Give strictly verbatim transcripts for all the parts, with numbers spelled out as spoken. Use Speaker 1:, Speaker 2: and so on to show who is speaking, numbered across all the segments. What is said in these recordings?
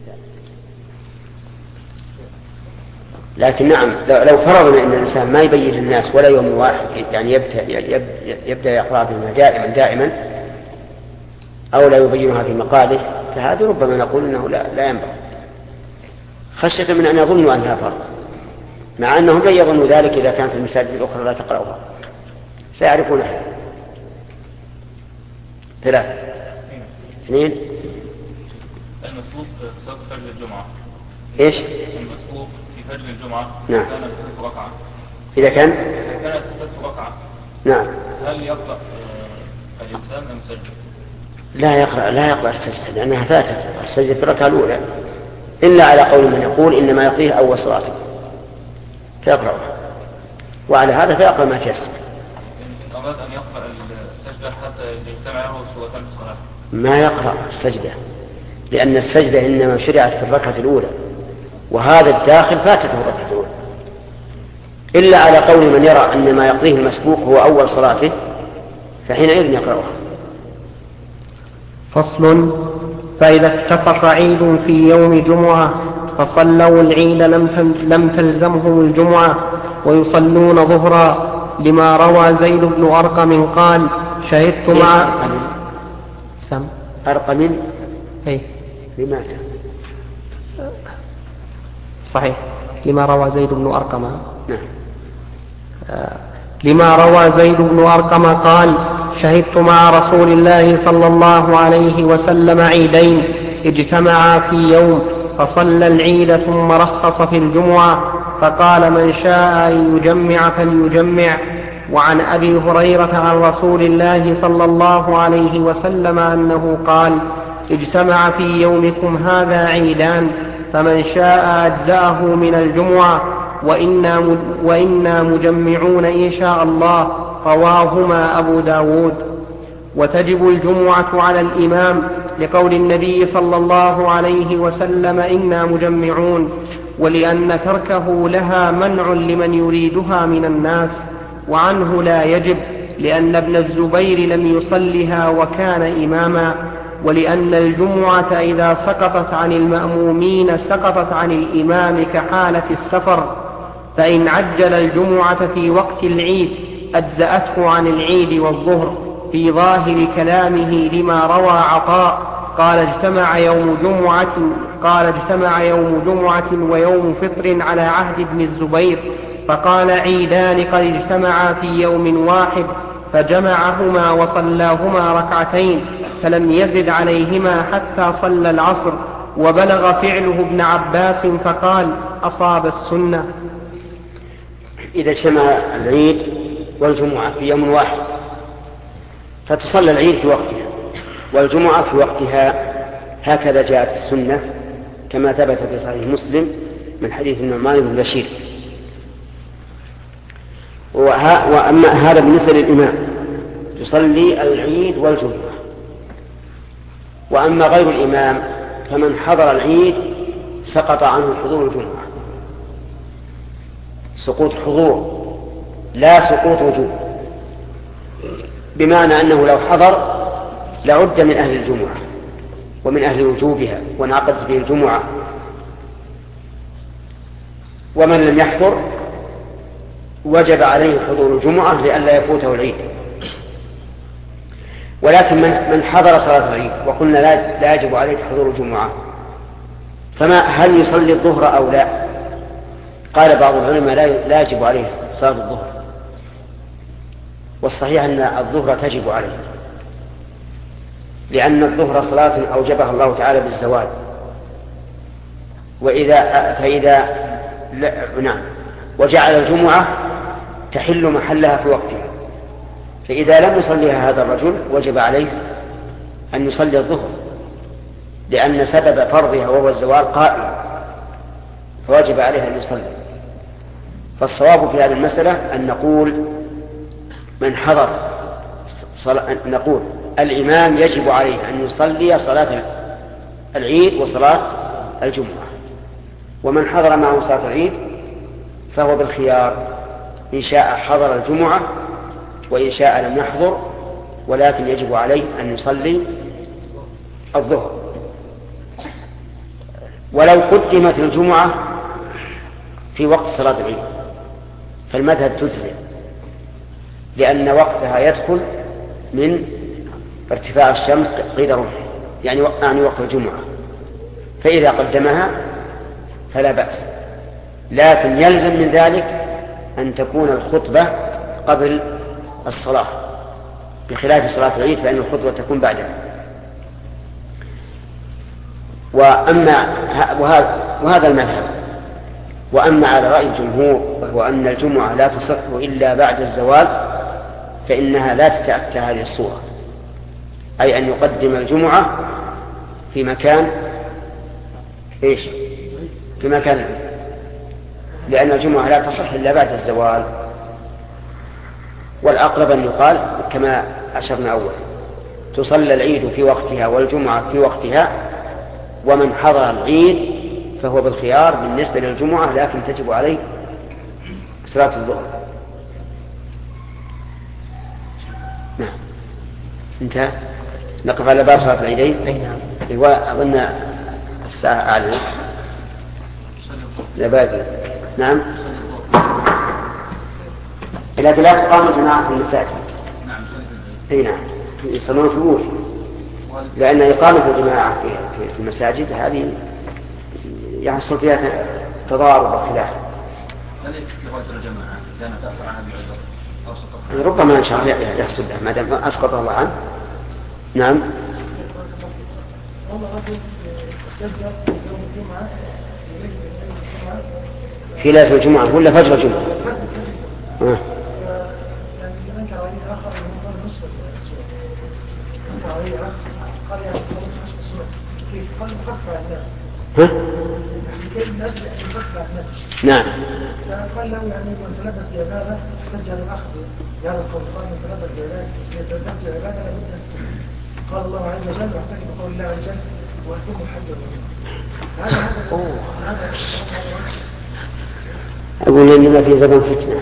Speaker 1: لكن نعم لو فرضنا أن الإنسان ما يبين للناس ولا يوم واحد يعني يبدأ, يبدأ يقرأ بها دائما دائما أو لا يبينها في مقاله فهذا ربما نقول أنه لا, لا ينبغي خشية من أن يظنوا أنها فرض مع أنهم لا يظنوا ذلك إذا كانت المساجد الأخرى لا تقرأها سيعرفونها. ثلاثة اثنين
Speaker 2: المسبوق في صلاة فجر الجمعة
Speaker 1: إيش؟
Speaker 2: المسبوق في فجر الجمعة
Speaker 1: نعم.
Speaker 2: كانت ثلاث ركعة
Speaker 1: إذا كان
Speaker 2: إذا كانت ثلاث ركعة
Speaker 1: نعم
Speaker 2: هل يقرأ الإنسان أم سجد؟
Speaker 1: لا يقرأ لا يقرأ السجدة لأنها فاتت السجدة في الركعة الأولى إلا على قول من يقول إنما يقضيه أول صلاته فيقرأها وعلى هذا فيقرأ ما تيسر.
Speaker 2: إن أراد أن يقرأ السجدة حتى يجتمع له سورتان في الصلاة
Speaker 1: ما يقرأ السجدة لأن السجدة إنما شرعت في الركعة الأولى وهذا الداخل فاتته الركعة الأولى إلا على قول من يرى أن ما يقضيه المسبوق هو أول صلاته فحينئذ يقرأها.
Speaker 3: فصل. فإذا اتفق عيد في يوم جمعة فصلوا العيد لم تلزمهم الجمعة ويصلون ظهرا لما روى زيد بن أرقم قال شهدت مع
Speaker 1: سم أرقم
Speaker 3: أي
Speaker 1: لماذا
Speaker 3: صحيح لما روى زيد بن أرقم
Speaker 1: نعم.
Speaker 3: آه لما روى زيد بن أرقم قال شهدت مع رسول الله صلى الله عليه وسلم عيدين اجتمعا في يوم فصلى العيد ثم رخص في الجمعة فقال من شاء أن يجمع فليجمع. وعن أبي هريرة عن رسول الله صلى الله عليه وسلم أنه قال اجتمع في يومكم هذا عيدان فمن شاء أجزأه من الجمعة وإنا, وإنا مجمعون إن شاء الله رواهما أبو داود. وتجب الجمعة على الإمام لقول النبي صلى الله عليه وسلم إنا مجمعون ولأن تركه لها منع لمن يريدها من الناس وعنه لا يجب لأن ابن الزبير لم يصلها وكان إماما ولأن الجمعة إذا سقطت عن المأمومين سقطت عن الإمام كحالة السفر فإن عجل الجمعة في وقت العيد أجزأته عن العيد والظهر في ظاهر كلامه لما روى عطاء قال اجتمع يوم جمعة قال اجتمع يوم جمعة ويوم فطر على عهد ابن الزبير فقال عيدان قد اجتمعا في يوم واحد فجمعهما وصلاهما ركعتين فلم يزد عليهما حتى صلى العصر وبلغ فعله ابن عباس فقال أصاب السنة.
Speaker 1: إذا اجتمع العيد والجمعة في يوم واحد فتصلى العيد في وقتها والجمعة في وقتها هكذا جاءت السنة كما ثبت في صحيح مسلم من حديث النعمان بن بشير. وأما هذا بالنسبة للإمام يصلي العيد والجمعة. وأما غير الإمام فمن حضر العيد سقط عنه حضور الجمعة سقوط حضور لا سقوط وجوب بمعنى أنه لو حضر لعد من أهل الجمعة ومن أهل وجوبها وانعقدت به الجمعة ومن لم يحضر وجب عليه حضور الجمعة لئلا يفوته العيد. ولكن من من حضر صلاة العيد وقلنا لا يجب عليه حضور الجمعة فما هل يصلي الظهر أو لا؟ قال بعض العلماء لا يجب عليه صلاة الظهر والصحيح أن الظهر تجب عليه لأن الظهر صلاة أوجبها الله تعالى بالزواج وإذا فإذا نعم وجعل الجمعة تحل محلها في وقتها فإذا لم يصليها هذا الرجل وجب عليه أن يصلي الظهر لأن سبب فرضها وهو الزوال قائم فوجب عليه أن يصلي. فالصواب في هذه المسألة أن نقول من حضر صلاة نقول الإمام يجب عليه أن يصلي صلاة العيد وصلاة الجمعة ومن حضر معه صلاة العيد فهو بالخيار إن شاء حضر الجمعة وإن شاء لم يحضر ولكن يجب عليه أن يصلي الظهر. ولو قدمت الجمعة في وقت صلاة العيد فالمذهب تجزئ، لأن وقتها يدخل من ارتفاع الشمس قيد رمح، يعني يعني وقت الجمعة، فإذا قدمها فلا بأس، لكن يلزم من ذلك أن تكون الخطبة قبل الصلاة، بخلاف صلاة العيد فإن الخطبة تكون بعدها. وأما وهذا المذهب. وأما على رأي الجمهور وهو أن الجمعة لا تصح إلا بعد الزوال، فإنها لا تتأتى هذه الصورة، أي أن يقدم الجمعة في مكان إيش؟ في مكان، لأن الجمعة لا تصح إلا بعد الزوال. والأقرب أن يقال كما أشرنا أول، تصلى العيد في وقتها والجمعة في وقتها، ومن حضر العيد فهو بالخيار بالنسبة للجمعة، لكن تجب عليه صلاة الظهر. نعم، انتهى. نقف على باب صلاة العيدين. ايوه، اظن الساعة أعلى. لا باقي. نعم، لكن لا تقام الجماعة في المساجد. اي نعم، يصلون في البيوت، لأن إقامة الجماعة في المساجد هذه يحصل فيها تضارب وخلاف. ربما إن شاء الله يحصل له ما دام أسقط الله عنه. نعم. في ليلة الجمعة ولا فجر الجمعة؟ آه. ها؟ نعم.
Speaker 4: قال له يعني من تلبس بعبادة تجعل الأخذ هذا القول، قال من تلبس بعبادة بعبادة لابد. قال الله عز وجل واحتج بقول الله عز وجل وأتم حج الرجل. هذا
Speaker 1: أقول إننا في زمن فتنة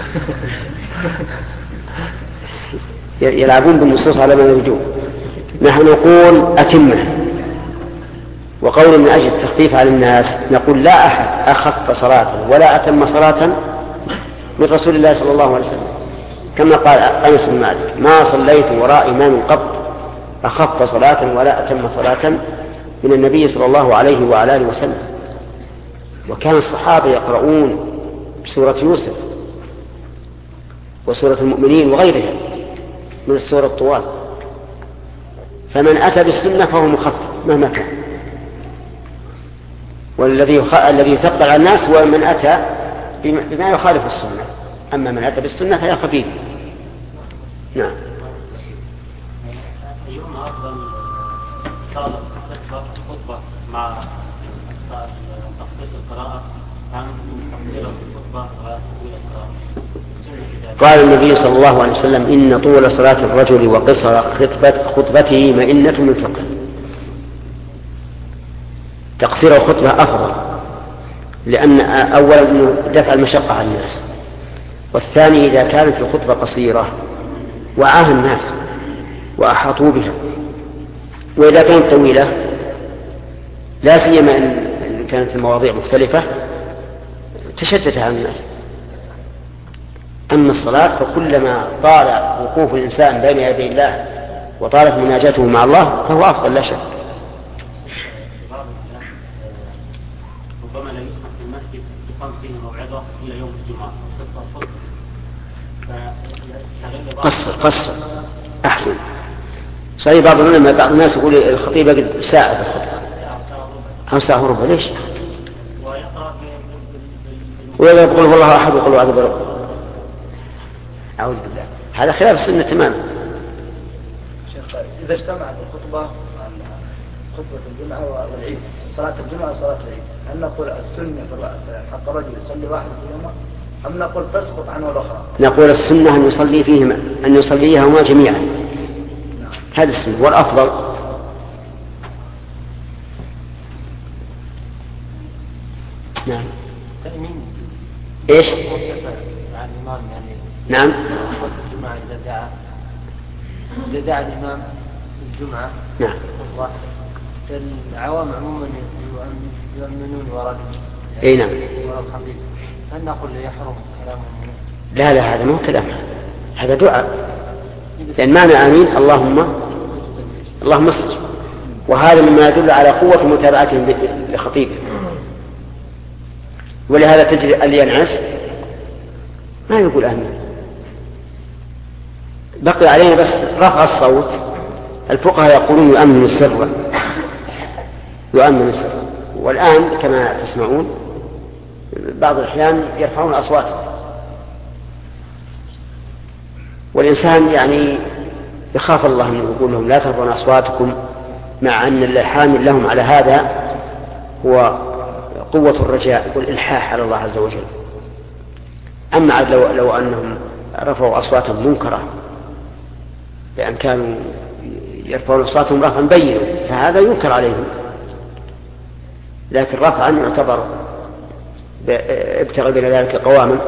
Speaker 1: يلعبون بالنصوص على ما يريدون. نحن نقول أتمه، وقول من أجل التخفيف على الناس نقول لا أحد أخف صلاة ولا أتم صلاة من رسول الله صلى الله عليه وسلم، كما قال أنس بن مالك: ما صليت وراء إمام قط أخف صلاة ولا أتم صلاة من النبي صلى الله عليه وعلى آله وسلم. وكان الصحابة يقرؤون بسورة يوسف وسورة المؤمنين وغيرها من السور الطوال، فمن أتى بالسنة فهو مخفف مهما كان، والذي الذي يثقل على الناس هو من أتى بما يخالف السنة، أما من أتى بالسنة فهي خفيف. نعم.
Speaker 5: أيهما أفضل صلاة الخطبة مع تخصيص القراءة أم تقصير الخطبة وتطويل القراءة؟
Speaker 1: قال النبي صلى الله عليه وسلم: إن طول صلاة الرجل وقصر خطبته مئنة من فقه. تقصير الخطبة أفضل، لأن أولا أنه دفع المشقة عن الناس، والثاني إذا كانت الخطبة قصيرة وعاها الناس وأحاطوا بها، وإذا كانت طويلة لا سيما إن كانت المواضيع مختلفة تشتت على الناس. أما الصلاة فكلما طال وقوف الإنسان بين يدي الله وطالت مناجاته مع الله فهو أفضل لا شك.
Speaker 5: ربما لا يسمح في المسجد يقام فيه موعظة إلى يوم الجمعة،
Speaker 1: قصر قصر أحسن. صحيح بعض العلماء بعض الناس يقول الخطيب قد ساعة بالخطبة أو ساعة وربع، ليش؟ ولا يقول والله أحد ويقول أعوذ برب. أعوذ بالله، هذا خلاف السنة تماما.
Speaker 4: شيخ، إذا اجتمعت الخطبة خطبة الجمعة والعيد، صلاة الجمعة وصلاة العيد، هل نقول السنة في حق الرجل يصلي واحد فيهما أم نقول تسقط عنه الأخرى؟
Speaker 1: نقول السنة أن يصلي فيهما أن يصليهما جميعا.
Speaker 4: نعم.
Speaker 1: هذا السنة والأفضل. نعم. إيش؟ نعم.
Speaker 6: الجمعة إذا دعا إذا دعا الإمام الجمعة
Speaker 1: نعم.
Speaker 6: العوام عموما يؤمنون وراء
Speaker 1: اي نعم.
Speaker 6: وراء الخطيب هل نقول يحرم كلامهم؟
Speaker 1: لا لا هذا مو كلام، هذا دعاء، لأن معنى آمين اللهم اللهم استجب، وهذا مما يدل على قوة متابعتهم لخطيبه. ولهذا تجري الينعس ما يقول آمين. بقي علينا بس رفع الصوت. الفقهاء يقولون يؤمن سرا، يؤمن سرا، والآن كما تسمعون بعض الأحيان يرفعون أصواتهم، والإنسان يعني يخاف الله أن يقول لهم لا ترفعون أصواتكم، مع أن الحامل لهم على هذا هو قوة الرجاء والإلحاح على الله عز وجل. أما لو, لو أنهم رفعوا أصواتهم منكرة بأن كانوا يرفعون أصواتهم رفعا بينا فهذا ينكر عليهم، لكن رفعا يعتبر ابتغى بين ذلك قواما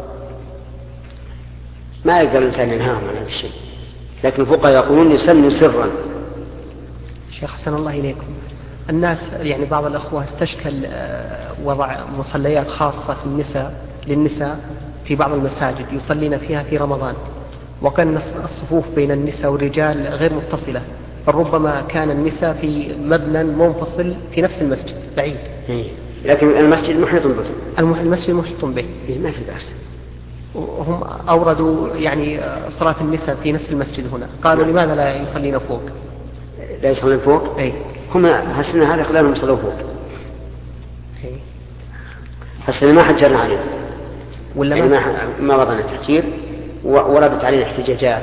Speaker 1: ما يقدر الإنسان ينهاهم عن هذا الشيء. لكن الفقهاء يقولون يسن سرا.
Speaker 3: شيخ حسن الله إليكم، الناس يعني بعض الأخوة استشكل وضع مصليات خاصة في النساء للنساء في بعض المساجد يصلين فيها في رمضان، وكان الصفوف بين النساء والرجال غير متصلة، فربما كان النساء في مبنى منفصل في نفس المسجد بعيد.
Speaker 1: لكن المسجد محيط به.
Speaker 3: المسجد محيط به
Speaker 1: ما في بأس.
Speaker 3: هم أوردوا يعني صلاة النساء في نفس المسجد هنا، قالوا لا. لماذا لا يصلين فوق؟
Speaker 1: لا يصلين فوق؟
Speaker 3: أي.
Speaker 1: هم حسنا هذا خلالهم يصلوا فوق. حسنا ما حجرنا عليهم. ولا يعني ما ما وضعنا تحجير، وردت علينا احتجاجات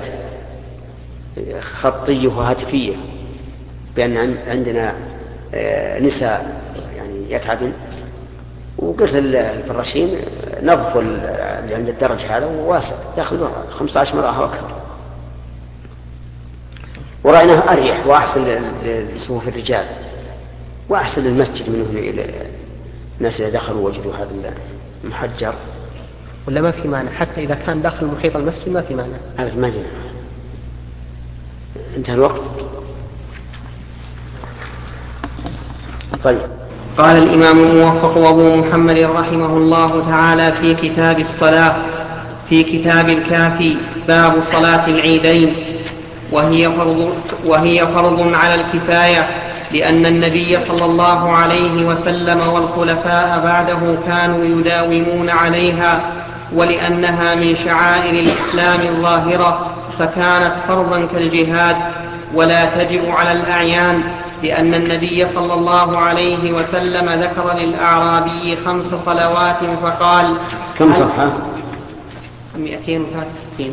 Speaker 1: خطية وهاتفية بأن عندنا نساء يعني يتعبن، وقلت للفراشين نظفوا اللي عند الدرج هذا وواسع ياخذوها خمسة عشر مرة أو أكثر، ورأيناه أريح وأحسن لصفوف الرجال وأحسن للمسجد منه إلى الناس إذا دخلوا وجدوا هذا المحجر.
Speaker 3: ولا ما في معنى حتى إذا كان داخل محيط المسجد ما في معنى؟
Speaker 1: هذا ما جينا. انتهى الوقت. طيب.
Speaker 3: قال الإمام الموفق أبو محمد رحمه الله تعالى في كتاب الصلاة في كتاب الكافي باب صلاة العيدين، وهي فرض, وهي فرض على الكفاية، لأن النبي صلى الله عليه وسلم والخلفاء بعده كانوا يداومون عليها، ولأنها من شعائر الإسلام الظاهرة فكانت فرضا كالجهاد، ولا تجب على الأعيان، لأن النبي صلى الله عليه وسلم ذكر للأعرابي خمس صلوات فقال
Speaker 1: كم صفحة؟
Speaker 3: مئتين وثلاثة وستين.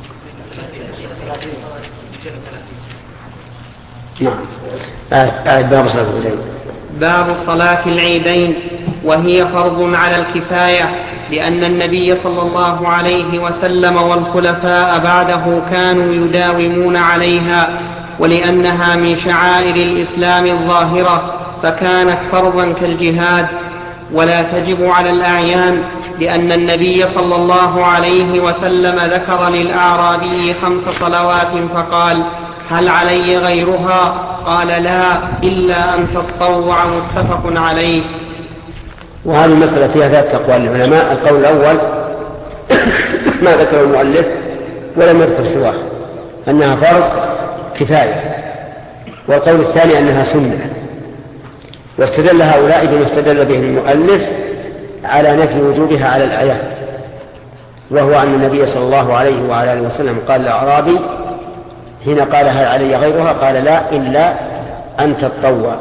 Speaker 1: نعم. باب صلاة العيدين.
Speaker 3: باب صلاة العيدين، وهي فرض على الكفاية، لأن النبي صلى الله عليه وسلم والخلفاء بعده كانوا يداومون عليها، ولأنها من شعائر الإسلام الظاهرة فكانت فرضا كالجهاد، ولا تجب على الأعيان، لأن النبي صلى الله عليه وسلم ذكر للأعرابي خمس صلوات فقال هل علي غيرها؟ قال لا إلا أن تتطوع، متفق عليه.
Speaker 1: وهذه المسألة فيها ذات أقوال العلماء. القول الأول ما ذكر المؤلف ولم يذكر سواه أنها فرض كفاية، والقول الثاني أنها سنة، واستدل هؤلاء بما استدل به المؤلف على نفي وجوبها على الأعيان، وهو أن النبي صلى الله عليه وعلى آله وسلم قال لأعرابي هنا قال هل علي غيرها؟ قال لا إلا أن تتطوع.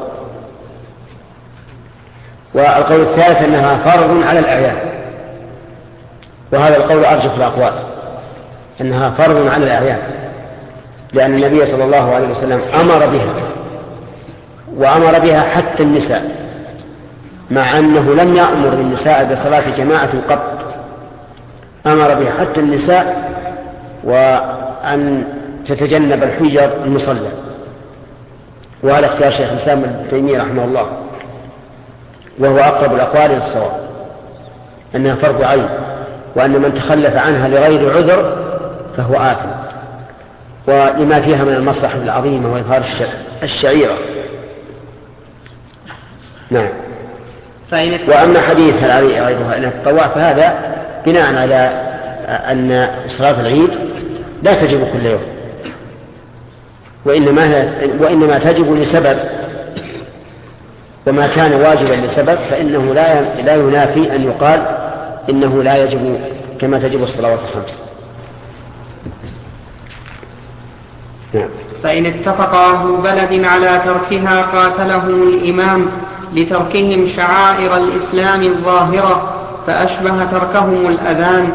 Speaker 1: والقول الثالث أنها فرض على الأعيان، وهذا القول أرجح الأقوال أنها فرض على الأعيان، لأن النبي صلى الله عليه وسلم أمر بها، وأمر بها حتى النساء، مع أنه لم يأمر النساء بصلاة جماعة قط، أمر بها حتى النساء وأن تتجنب الحجر المصلى. وهذا اختيار شيخ الإسلام ابن تيمية رحمه الله، وهو أقرب الأقوال للصواب أنها فرض عين، وأن من تخلف عنها لغير عذر فهو آثم، ولما فيها من المصلحة العظيمة وإظهار الشعيرة. نعم. وأما حديث هل علي غيرها إلا التطوع فهذا بناء على أن صلاة العيد لا تجب كل يوم، وإنما, وإنما تجب لسبب، وما كان واجبا لسبب فإنه لا, لا ينافي أن يقال إنه لا يجب كما تجب الصلوات الخمس. نعم.
Speaker 3: فإن اتفق أهل بلد على تركها قاتلهم الإمام لتركهم شعائر الإسلام الظاهرة، فأشبه تركهم الأذان.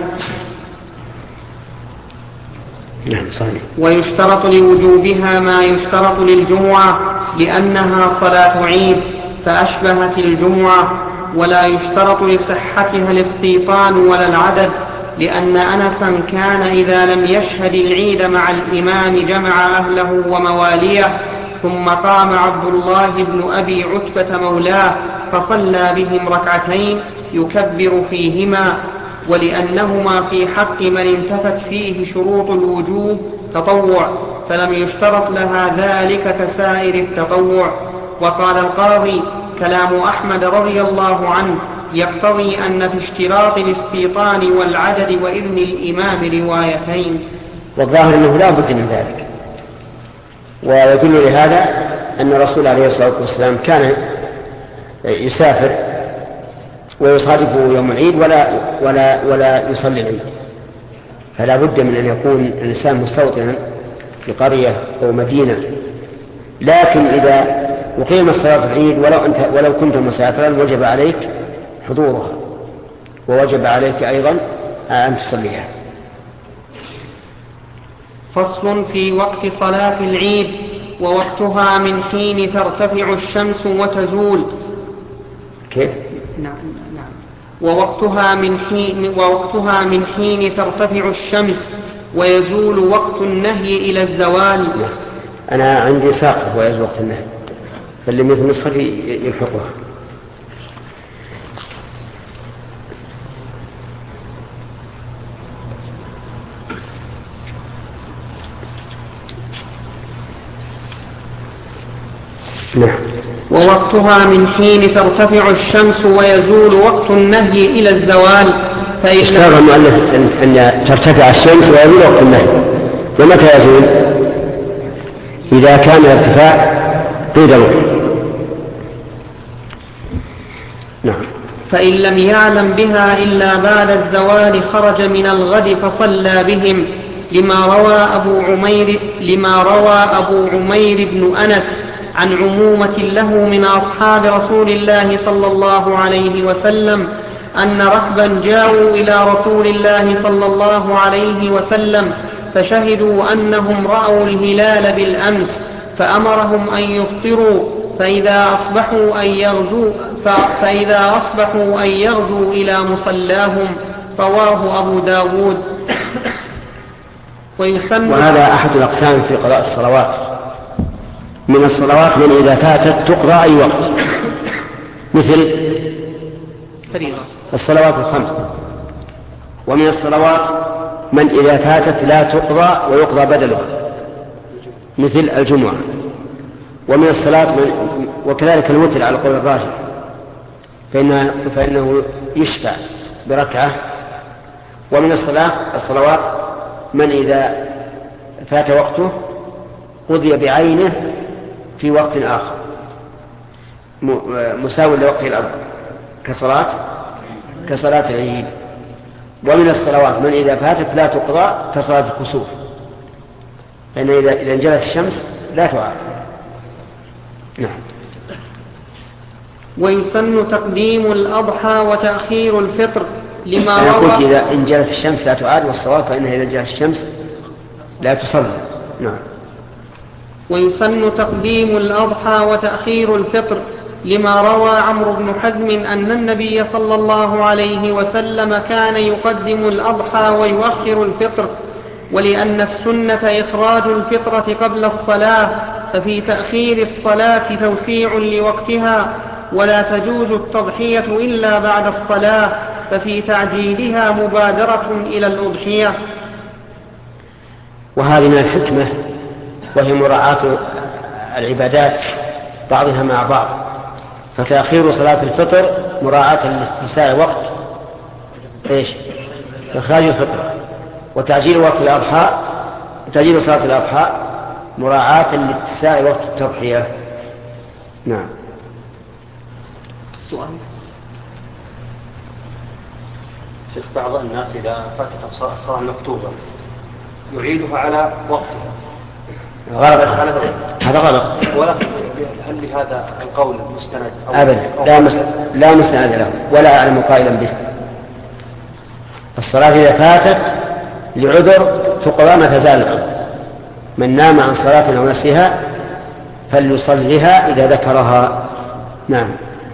Speaker 1: نعم صحيح.
Speaker 3: ويشترط لوجوبها ما يشترط للجمعة لأنها صلاة عيد فأشبهت الجمعة، ولا يشترط لصحتها الاستيطان ولا العدد، لأن أنسا كان إذا لم يشهد العيد مع الإمام جمع أهله ومواليه، ثم قام عبد الله بن أبي عتبة مولاه فصلى بهم ركعتين يكبر فيهما، ولأنهما في حق من انتفت فيه شروط الوجوب تطوع، فلم يشترط لها ذلك كسائر التطوع. وقال القاضي: كلام أحمد رضي الله عنه يقتضي أن في اشتراط الاستيطان والعدد وإذن الإمام روايتين.
Speaker 1: والظاهر أنه لا بد من ذلك، ويدل لهذا أن الرسول عليه الصلاة والسلام كان يسافر ويصادفه يوم العيد ولا, ولا, ولا يصلي العيد، فلا بد من أن يكون الإنسان مستوطنا في قرية أو مدينة. لكن إذا أقيم صلاة العيد ولو, أنت ولو كنت مسافرا وجب عليك حضورها، ووجب عليك أيضا أن تصليها.
Speaker 3: فصل في وقت صلاة العيد: ووقتها من حين ترتفع الشمس وتزول.
Speaker 1: كيف؟
Speaker 3: نعم نعم. ووقتها من حين ووقتها من حين ترتفع الشمس ويزول وقت النهي إلى الزوال.
Speaker 1: أنا عندي ساقط ويزول وقت النهي، فاللي مثل نسختي يلحقها. نعم.
Speaker 3: ووقتها من حين ترتفع الشمس ويزول وقت النهي إلى الزوال.
Speaker 1: اشترط المؤلف أن ترتفع الشمس ويزول وقت النهي، ومتى يزول؟ إذا كان الارتفاع قيد الوقت. نعم.
Speaker 3: فإن لم يعلم بها إلا بعد الزوال خرج من الغد فصلى بهم، لما روى أبو عمير لما روى أبو عمير بن أنس عن عمومة له من أصحاب رسول الله صلى الله عليه وسلم أن ركبا جاءوا إلى رسول الله صلى الله عليه وسلم فشهدوا أنهم رأوا الهلال بالأمس، فأمرهم أن يفطروا، فإذا أصبحوا أن يغدوا فإذا أصبحوا أن يغدوا إلى مصلاهم. رواه أبو داود.
Speaker 1: وهذا أحد الأقسام في قضاء الصلوات. من الصلوات من إذا فاتت تقضى أي وقت، مثل الصلوات الخمس. ومن الصلوات من إذا فاتت لا تقضى ويقضى بدلها، مثل الجمعة. ومن الصلاة من وكذلك الوتر على قول الراجح، فإنه, فإنه يشفع بركعة. ومن الصلاة الصلوات من إذا فات وقته قضي بعينه في وقت آخر مساوي لوقته الأول كصلاة كصلاة العيد. ومن الصلوات من إذا فاتت لا تقضى كصلاة الكسوف، فإن إذا إذا انجلت الشمس لا تعاد. نعم.
Speaker 3: ويسن تقديم الأضحى وتأخير الفطر لما روى.
Speaker 1: قلت إذا انجلت الشمس لا تعاد، والصواب فإنها إذا انجلت الشمس لا تصلي. نعم.
Speaker 3: ويسن تقديم الأضحى وتأخير الفطر لما روى عمرو بن حزم أن النبي صلى الله عليه وسلم كان يقدم الأضحى ويؤخر الفطر، ولأن السنة إخراج الفطرة قبل الصلاة، ففي تأخير الصلاة توسيع لوقتها، ولا تجوز التضحية إلا بعد الصلاة، ففي تعجيلها مبادرة إلى الأضحية.
Speaker 1: وهذه من الحكمة، وهي مراعاة العبادات بعضها مع بعض، فتأخير صلاة الفطر مراعاة لاستيساع وقت إيش؟ إخراج الفطر، وتعجيل وقت الأضحى تعجيل صلاة الأضحى مراعاة لاتساع وقت التضحية. نعم.
Speaker 5: السؤال شيخ، بعض الناس إذا فاتت الصلاة المكتوبة يعيدها على وقتها.
Speaker 1: غلط، هذا غلط.
Speaker 5: ولكن هل لهذا القول مستند؟
Speaker 1: أبدا، لا مستند لا مستند له ولا أعلم قائلا به. الصلاة إذا فاتت لعذر تقضى ما تزال العذر. من نام عن صلاة أو نسيها فليصلها إذا ذكرها. نعم.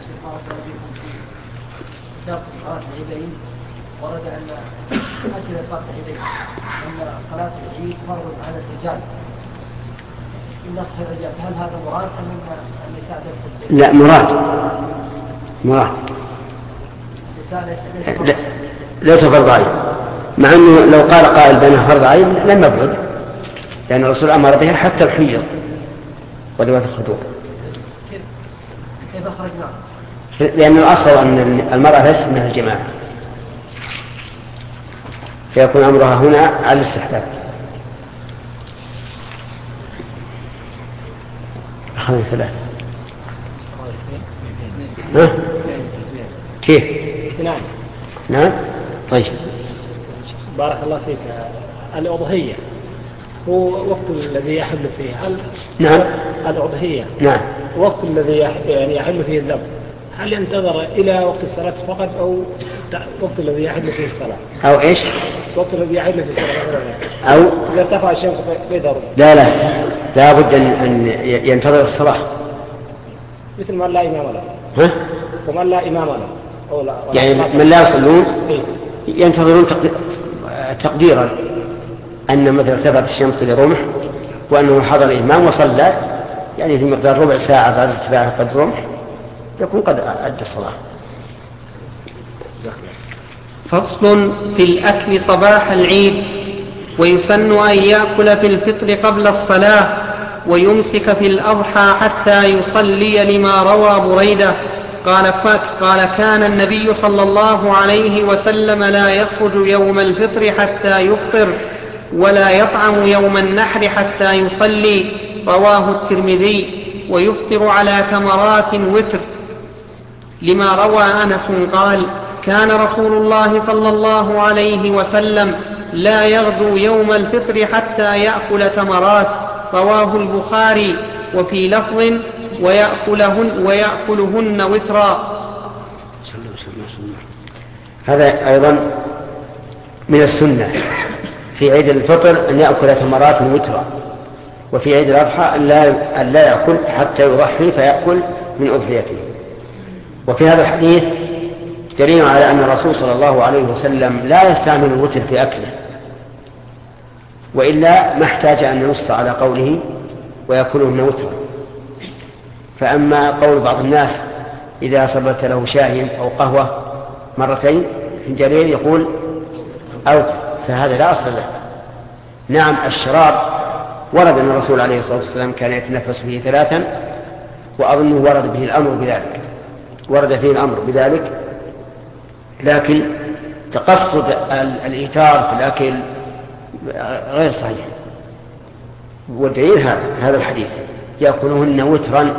Speaker 6: ورد أن أجل صلاة العيدين أن صلاة العيد فرض على الرجال النص الرجال، هل هذا مراد أم أن النساء درس؟
Speaker 1: لا، مراد مراد ليس فرض عين، مع أنه لو قال قائل بأنه فرض عين لم يبعد، لأن الرسول أمر بها حتى الحيض وذوات الخدور.
Speaker 6: كيف أخرجناه؟
Speaker 1: لأن الأصل أن المرأة ليست من الجماعة، فيكون أمرها هنا على الاستحباب. أخذنا ثلاثة. ها؟ كيف؟
Speaker 7: نعم.
Speaker 1: نعم. طيب.
Speaker 7: بارك الله فيك. الأضحية هو وقت الذي يحل فيه. هل
Speaker 1: نعم.
Speaker 7: الأضحية.
Speaker 1: نعم.
Speaker 7: وقت الذي يعني يحل فيه الذبح، هل ينتظر إلى وقت الصلاة فقط أو وقت الذي يحل فيه الصلاة؟
Speaker 1: أو إيش؟
Speaker 7: وقت الذي يحل فيه الصلاة.
Speaker 1: أو
Speaker 7: إذا ارتفع الشمس بيدر.
Speaker 1: لا لا لا بد أن ينتظر الصلاة.
Speaker 7: مثل من لا إمام له.
Speaker 1: ها؟
Speaker 7: ومن لا إمام له. أو لا.
Speaker 1: يعني من لا يصلون ينتظرون تقديرا أن مثلا ارتفعت الشمس لرمح وأنه حضر الإمام وصلى، يعني في مقدار ربع ساعة بعد ارتفاع قد رمح يكون قد أدى الصلاة.
Speaker 3: فصل في الأكل صباح العيد. ويسن أن يأكل في الفطر قبل الصلاة ويمسك في الأضحى حتى يصلي، لما روى بريدة قال فات قال كان النبي صلى الله عليه وسلم لا يخرج يوم الفطر حتى يفطر ولا يطعم يوم النحر حتى يصلي، رواه الترمذي. ويفطر على تمرات وتر، لما روى أنس قال كان رسول الله صلى الله عليه وسلم لا يغدو يوم الفطر حتى يأكل تمرات، رواه البخاري. وفي لفظ ويأكلهن, ويأكلهن وترا.
Speaker 1: هذا أيضا من السنة في عيد الفطر أن يأكل تمرات وترا، وفي عيد الأضحى أن لا يأكل حتى يضحي فيأكل من أضحيته. وفي هذا الحديث دليل على أن الرسول صلى الله عليه وسلم لا يستعمل الوتر في أكله، وإلا ما احتاج أن ينص على قوله ويأكلهن وترا. فأما قول بعض الناس إذا صبت له شاي أو قهوة مرتين فنجانين يقول أوتر، فهذا لا أصل له. نعم الشراب ورد أن الرسول عليه الصلاة والسلام كان يتنفس فيه ثلاثا، وأظنه ورد به الأمر بذلك ورد فيه الأمر بذلك لكن تقصد الإيتار في الأكل غير صحيح. والدليل هذا هذا الحديث يأكلهن وترا.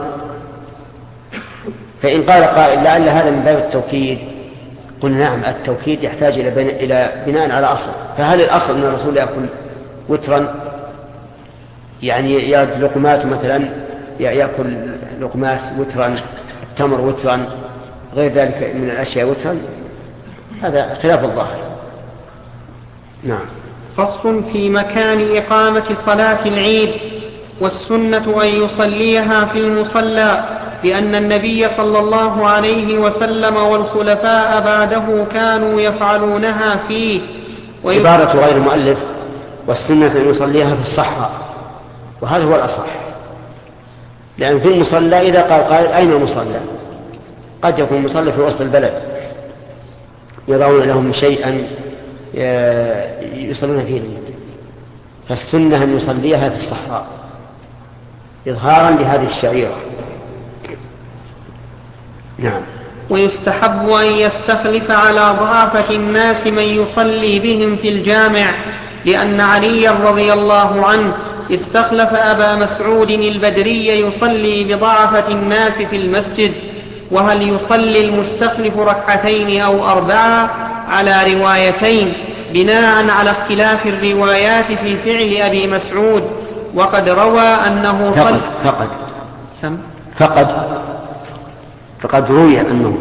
Speaker 1: فإن قال قائل لعل هذا من باب التوكيد، قلنا نعم التوكيد يحتاج إلى بناء على أصل. فهل الأصل أن الرسول يأكل وترا، يعني يأكل لقمات مثلا يأكل لقمات وترا، التمر وترا، غير ذلك من الأشياء وترا؟ هذا خلاف الظاهر. نعم.
Speaker 3: فصل في مكان إقامة صلاة العيد. والسنة أن يصليها في المصلى، لأن النبي صلى الله عليه وسلم والخلفاء بعده كانوا يفعلونها فيه.
Speaker 1: عبارة غير المؤلف والسنة أن يصليها في الصحراء، وهذا هو الأصح، لأن في المصلى إذا قال قائل أين المصلى قد يكون المصلى في وسط البلد يضعون لهم شيئا يصلون فيه، فالسنة أن يصليها في الصحراء إظهارا لهذه الشعيرة. نعم.
Speaker 3: ويستحب أن يستخلف على ضعافة الناس من يصلي بهم في الجامع، لأن عليا رضي الله عنه استخلف أبا مسعود البدري يصلي بضعفة الناس في المسجد. وهل يصلي المستخلف ركعتين أو أربعة؟ على روايتين بناء على اختلاف الروايات في فعل أبي مسعود. وقد روى أنه
Speaker 1: فقد فقد
Speaker 3: سم
Speaker 1: فقد فقد روي أنه،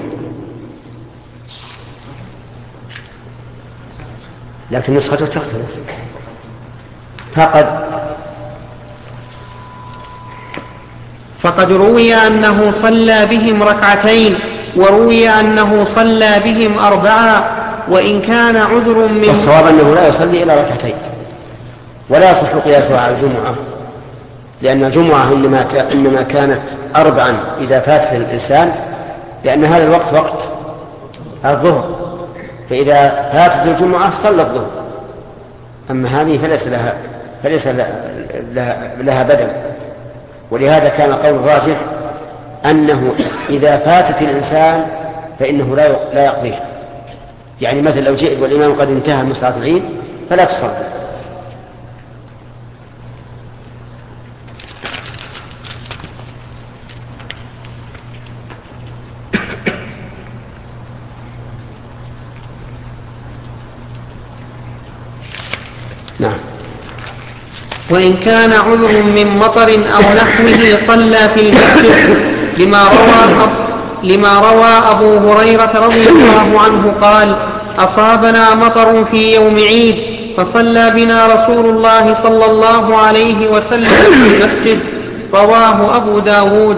Speaker 1: لكن نسخته تختلف. فقد
Speaker 3: فقد روي أنه صلى بهم ركعتين، وروي أنه صلى بهم أربعة، وإن كان عذر من
Speaker 1: الصواب أنه لا يصلي إلا ركعتين، ولا يصح قياسها على الجمعة، لأن الجمعة إنما إنما كانت أربعا إذا فات الإنسان، لأن هذا الوقت وقت الظهر، فإذا فاتت الجمعة صلى الظهر. أما هذه فليس لها فليس لها, لها بدل. ولهذا كان قول الراجح أنه إذا فاتت الإنسان فإنه لا لا يقضيها. يعني مثل لو جئت والإمام قد انتهى من صلاة العيد فلا تصلي. نعم.
Speaker 3: وإن كان عذر من مطر أو نحوه صلى في المسجد، لما روى لما روى أبو هريرة رضي الله عنه قال: أصابنا مطر في يوم عيد فصلى بنا رسول الله صلى الله عليه وسلم في المسجد. رواه أبو داود.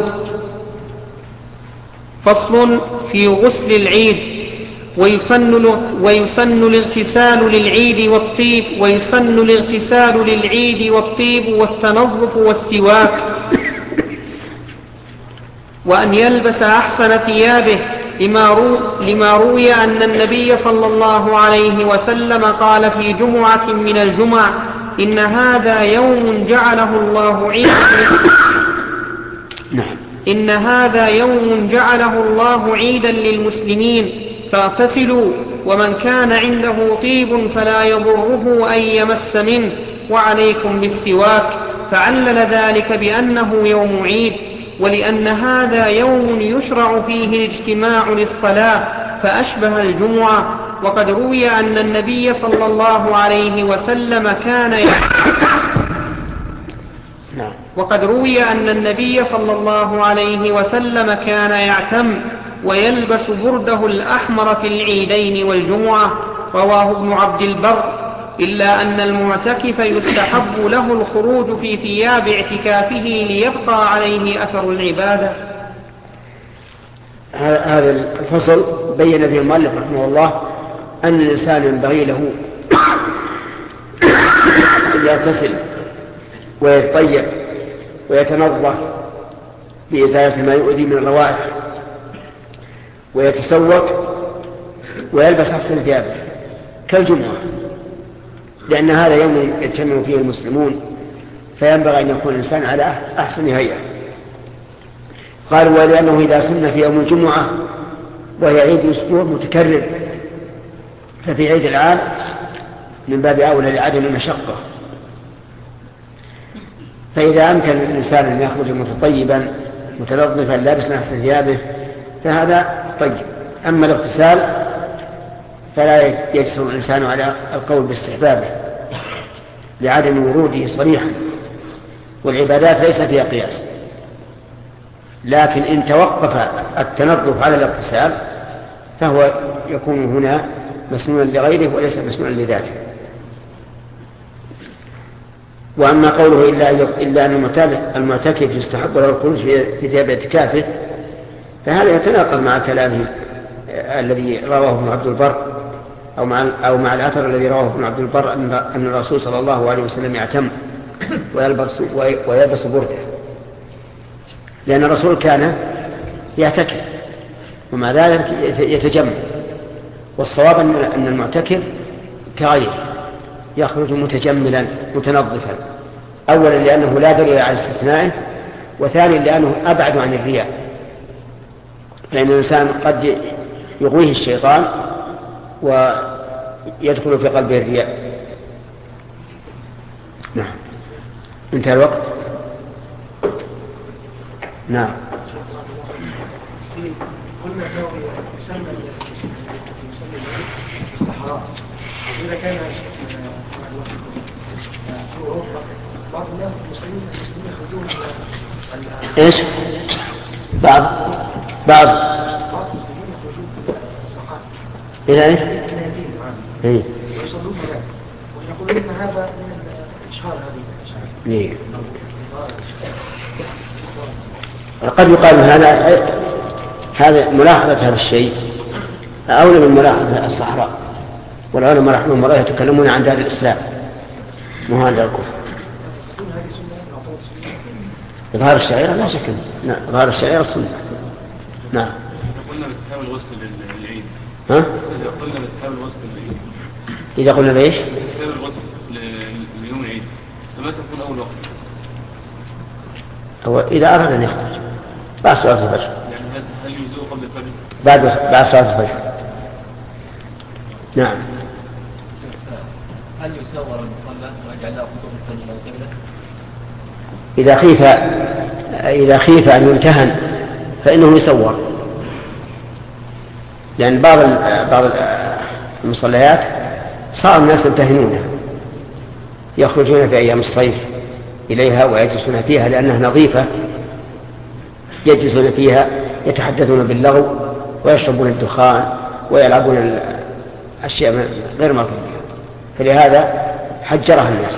Speaker 3: فصل في غسل العيد. ويسن ويسن الاغتسال للعيد والطيب ويسن الاغتسال للعيد والطيب والتنظف والسواك، وأن يلبس أحسن ثيابه، لما, رو لما روي أن النبي صلى الله عليه وسلم قال في جمعة من الجمع: إن هذا يوم جعله الله عيدا إن هذا يوم جعله الله عيدا للمسلمين فاغتسلوا، ومن كان عنده طيب فلا يضره أن يمس منه، وعليكم بالسواك. فعلل ذلك بأنه يوم عيد، ولأن هذا يوم يشرع فيه الاجتماع للصلاة فأشبه الجمعة. وقد روي أن النبي صلى الله عليه وسلم كان وقد روي أن النبي صلى الله عليه وسلم كان يعتم ويلبس برده الأحمر في العيدين والجمعة. رواه ابن عبد البر. إلا أن المعتكف يستحب له الخروج في ثياب اعتكافه ليبقى عليه أثر العبادة.
Speaker 1: هذا الفصل بين فيه المؤلف رحمه الله أن الإنسان ينبغي له أن يغتسل ويتطيب ويتنظف بإزالة ما يؤذي من الروائح، ويتسوق ويلبس أحسن ثيابه كالجمعة، لأن هذا يوم يجتمع فيه المسلمون، فينبغي أن يكون الإنسان على أحسن هيئة. قالوا: ولأنه إذا سن في يوم الجمعة وهي عيد أسبوع متكرر، ففي عيد العام من باب أولى لعدم المشقة. فإذا أمكن الإنسان أن يخرج متطيبا متنظفا لابسا أحسن ثيابه فهذا طيب. أما الاغتسال فلا يجسر الإنسان على القول باستحبابه لعدم وروده صريحا، والعبادات ليس فيها قياس. لكن إن توقف التنظف على الاغتسال فهو يكون هنا مسنونا لغيره وليس مسنونا لذاته. وأما قوله إلا, إلا أن المعتكف يستحب له الخروج في ثياب اعتكافه، فهذا يتناقض مع كلامه الذي رواه ابن عبد البر أو مع, أو مع الأثر الذي رواه ابن عبد البر أن الرسول صلى الله عليه وسلم يعتم ويلبس, ويلبس برده، لأن الرسول كان يعتكف ومع ذلك يتجمل. والصواب أن المعتكف كغيره يخرج متجملا متنظفا، أولا لأنه لا دليل على استثنائه، وثانيا لأنه أبعد عن الرياء، لأن الإنسان قد يغويه الشيطان ويدخل في قلبه الرياء. نعم. انتهى الوقت. نعم.
Speaker 4: قلنا انه يسمى الصحراء، واذا كان في اوروبا بعض الناس المسلمين المسلمين يخرجون
Speaker 1: ايش؟ بعض بعض
Speaker 4: بعض المسلمين يخرجون الصحراء
Speaker 1: الى ايش؟ ايه
Speaker 4: ويصلون هناك ويقولون ان هذا من اشهار هذه
Speaker 1: ايه. قد يقال هذا هذا ملاحظة هذا الشيء أولى من ملاحظة الصحراء، والعلماء رحمهم الله يتكلمون عن دار الإسلام مهاجر الكفر. إظهار الشعيرة لا شك. نعم إظهار الشعيرة السنة. نعم.
Speaker 2: قلنا باستحباب الغسل للعيد.
Speaker 1: ها؟
Speaker 2: إذا قلنا باستحباب الغسل للعيد.
Speaker 1: إذا قلنا بإيش؟
Speaker 2: باستحباب الغسل ليوم العيد. فما تكون أول وقت؟
Speaker 1: هو إذا أراد أن يخرج بعد صلاة الفجر.
Speaker 2: يعني هل يجزئ قبل الفجر؟
Speaker 1: بعد بعد صلاة الفجر. نعم.
Speaker 6: هل يسور المصلى ويجعل له خطوط السجن القبلة؟
Speaker 1: إذا خيف إذا خيف أن يمتهن فإنه يسور، لأن بعض بعض المصليات صار الناس يمتهنونها، يخرجون في أيام الصيف إليها ويجلسون فيها لأنها نظيفة، يجلسون فيها يتحدثون باللغو ويشربون الدخان ويلعبون الأشياء غير مرغوبة، فلهذا حجرها الناس.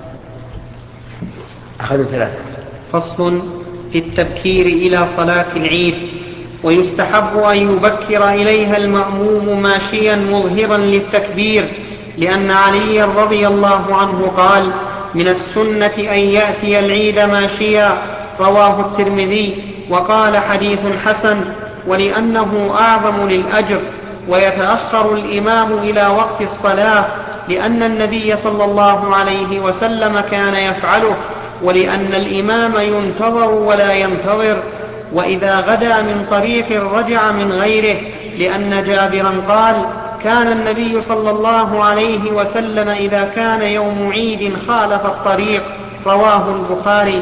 Speaker 1: أخذوا ثلاثة.
Speaker 3: فصل في التبكير إلى صلاة العيد. ويستحب أن يبكر إليها المأموم ماشيا مظهرا للتكبير، لأن علي رضي الله عنه قال: من السنة أن يأتي العيد ماشيا، رواه الترمذي، وقال حديث حسن، ولأنه أعظم للأجر. ويتأخر الإمام إلى وقت الصلاة، لأن النبي صلى الله عليه وسلم كان يفعله، ولأن الإمام ينتظر ولا ينتظر. وإذا غدا من طريق رجع من غيره، لأن جابرا قال: كان النبي صلى الله عليه وسلم إذا كان يوم عيد خالف الطريق، رواه البخاري.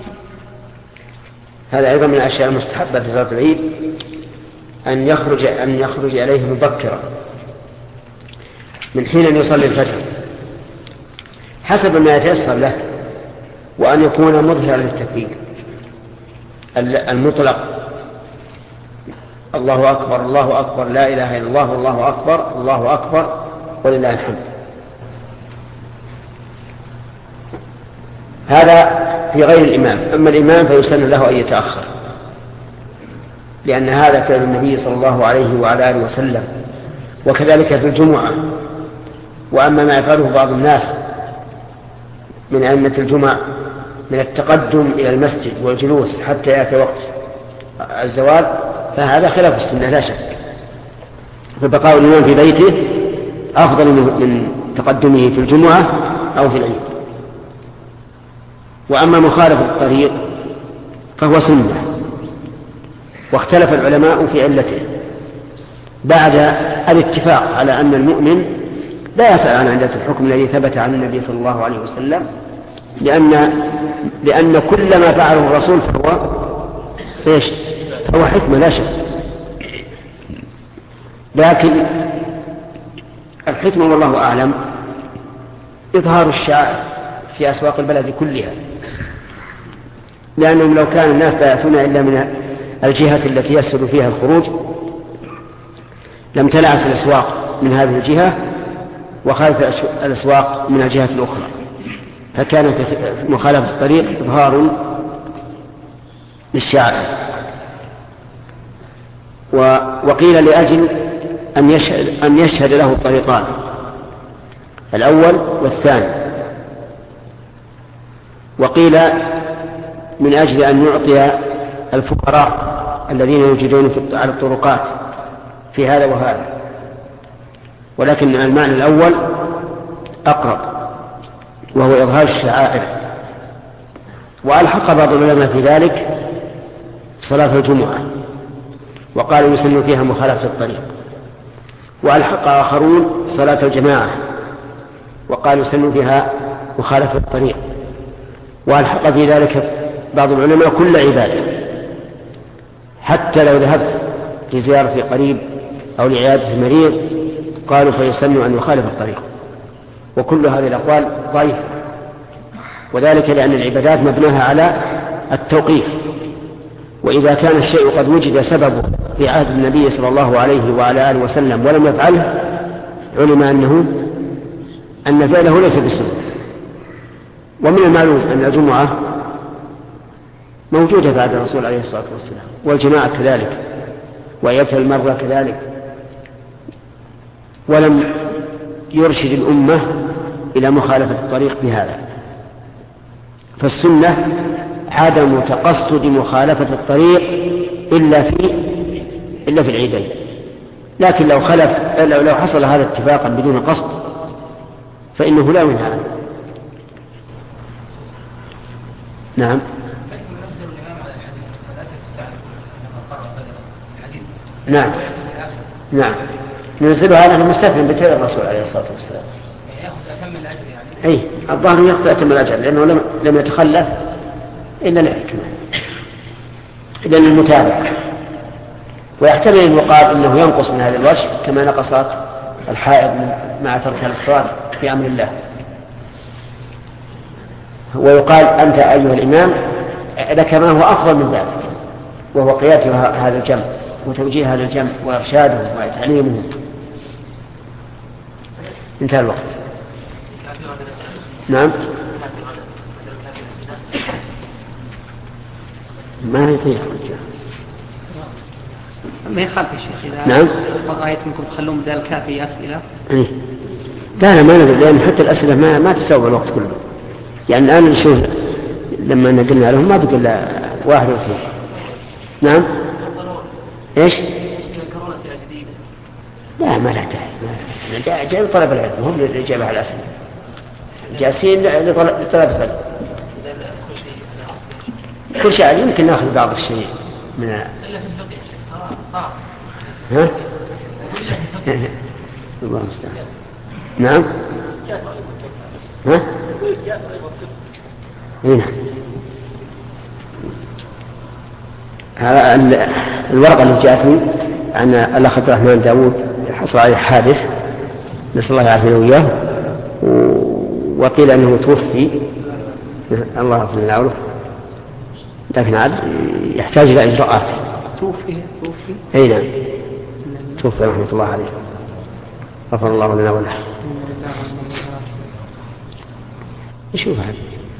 Speaker 1: هذا أيضا من الأشياء المستحبة في صلاة العيد أن يخرج أن يخرج إليه مبكرا من حين أن يصلي الفجر حسب ما يتيسر له، وأن يكون مظهرا للتكبير المطلق: الله أكبر الله أكبر لا إله إلا الله الله أكبر الله أكبر ولله الحمد. هذا في غير الإمام. أما الإمام فيسن له أن يتأخر، لأن هذا فعل النبي صلى الله عليه وعلى آله وسلم، وكذلك في الجمعة. وأما ما يفعله بعض الناس من أئمة الجمعة من التقدم إلى المسجد والجلوس حتى يأتي وقت الزوال فهذا خلاف السنة لا شك، فبقاء الإمام في بيته أفضل من تقدمه في الجمعة أو في العيد. وأما مخالفة الطريق فهو سنة، واختلف العلماء في علته بعد الاتفاق على أن المؤمن لا يسأل عن علة الحكم الذي ثبت عن النبي صلى الله عليه وسلم، لأن لأن كل ما فعله الرسول فهو إيش؟ فهو حكمة لا شك. لكن الحكمة والله أعلم إظهار الشعائر في أسواق البلد كلها، لأنهم لو كان الناس لا يأتون إلا من الجهة التي يسهل فيها الخروج لم تلعب الأسواق من هذه الجهة وخالف الأسواق من الجهة الأخرى، فكانت مخالفة الطريق إظهار للشعائر. وقيل لأجل أن يشهد, أن يشهد له الطريقان الأول والثاني، وقيل من أجل أن يعطي الفقراء الذين يوجدون على الطرقات في هذا وهذا، ولكن المعنى الأول أقرب وهو إظهار الشعائر. وألحق بعض العلماء في ذلك صلاة الجمعة، وقالوا يسن فيها مخالفة الطريق. وألحق آخرون صلاة الجماعة وقالوا يسن فيها مخالفة الطريق. وألحق في ذلك بعض العلماء كل عبادة، حتى لو ذهبت لزيارة قريب أو لعيادة مريض قالوا فيسن أن يخالف الطريق. وكل هذه الأقوال ضعيفة، وذلك لأن العبادات مبناها على التوقيف، وإذا كان الشيء قد وجد سببه في عهد النبي صلى الله عليه وعلى آله وسلم ولم يفعله علم أنه أن فعله ليس بسنة. ومن المعلوم أن الجمعة موجودة بعد الرسول عليه الصلاة والسلام، والجماعة كذلك، ويبتل المرضى كذلك، ولم يرشد الأمة إلى مخالفة الطريق بهذا. فالسنة عدم تقصد مخالفة الطريق إلا في إلا في العيدين. لكن لو خلف لو حصل هذا اتفاقا بدون قصد فإنه لا ينهى عنه. نعم. نعم نعم ننزلها على المستثنى بفعل الرسول عليه الصلاة والسلام. أي الظاهر يأخذ أتم الأجر لأنه لم لم يتخلف إلا الحكمة إلا المتابعة. ويحتمل أن يقال أنه ينقص من هذا الوجه كما نقصت الحائض مع تركها الصلاة في أمر الله. ويقال أنت أيها الإمام لك ما هو أفضل من ذلك، وهو قيادة هذا الجمع وتوجيه هذا الجمع وإرشادهم وتعليمهم. انتهى الوقت. نعم. ما يطيع
Speaker 3: ما يخالف يا شيخ إذا
Speaker 1: نعم
Speaker 3: بغاية منكم تخلون بدال الكافي أسئلة.
Speaker 1: إيه. لا لا ما ندري، لأن حتى الأسئلة ما ما تسوى الوقت كله. يعني الآن نشوف لما نقلنا لهم ما بقى إلا واحد واثنين. نعم. إيش؟ لا ما لا داعي، جاي لطلب العلم هم للإجابة على الأسئلة، جالسين لطلب العلم. كل شيء يمكن ناخذ بعض الشيء من ها؟ الله المستعان. نعم. ها؟ هنا هذا الورقة اللي جاءتني عن الأخ عبد الرحمن داوود حصل عليه حادث نسأل الله يعافينا وإياه، وقيل أنه توفي الله يغفر لنا وله، لكن عاد يحتاج إلى إجراءات.
Speaker 3: توفي توفي
Speaker 1: أي نعم توفي رحمة الله عليه غفر الله لنا وله. نشوف هذا.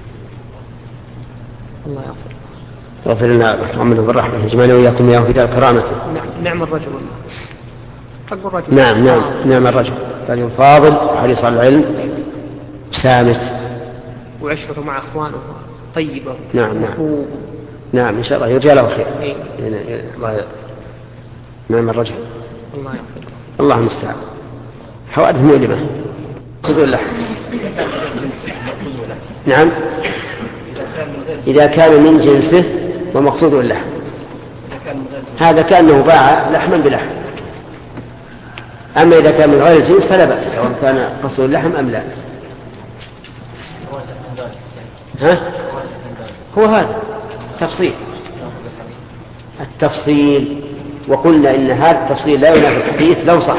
Speaker 3: الله يغفر
Speaker 1: يغفر لنا محمد بالرحمة يجمعنا وإياكم إياه في دار كرامته.
Speaker 3: نعم الرجل حق الرجل.
Speaker 1: نعم نعم نعم الرجل رجل فاضل حريص على العلم سامت
Speaker 3: وعشرته مع إخوانه طيبة.
Speaker 1: نعم نعم نعم إن شاء الله يرجى له خير. الله نعم الرجل.
Speaker 3: الله يغفر.
Speaker 1: الله المستعان. حوادث مؤلمة. مقصود اللحم. نعم إذا كان من جنسه ومقصود اللحم، هذا كأنه باع لحما بلحم. أما إذا كان من غير الجنس فلا بأس سواء كان قصد اللحم أم لا. ها؟ هو هذا تفصيل التفصيل، وقلنا إن هذا التفصيل لا ينافي الحديث لو صح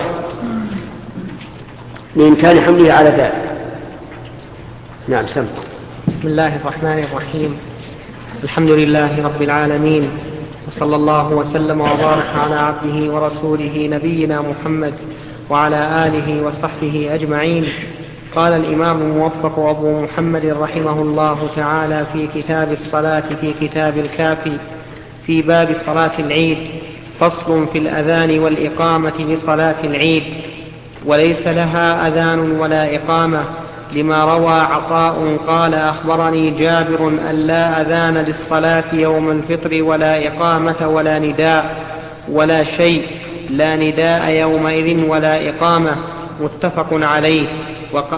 Speaker 1: لإمكان حمله على ذلك. نعم سم.
Speaker 3: بسم الله الرحمن الرحيم. الحمد لله رب العالمين، وصلى الله وسلم وبارك على عبده ورسوله نبينا محمد وعلى آله وصحبه أجمعين. قال الإمام الموفق أبو محمد رحمه الله تعالى في كتاب الصلاة في كتاب الكافي في باب صلاة العيد: فصل في الأذان والإقامة لصلاة العيد، وليس لها أذان ولا إقامة، لما روى عطاء قال: أخبرني جابر أن لا أذان للصلاة يوم الفطر ولا إقامة ولا نداء ولا شيء، لا نداء يومئذ ولا إقامة، متفق عليه. وق...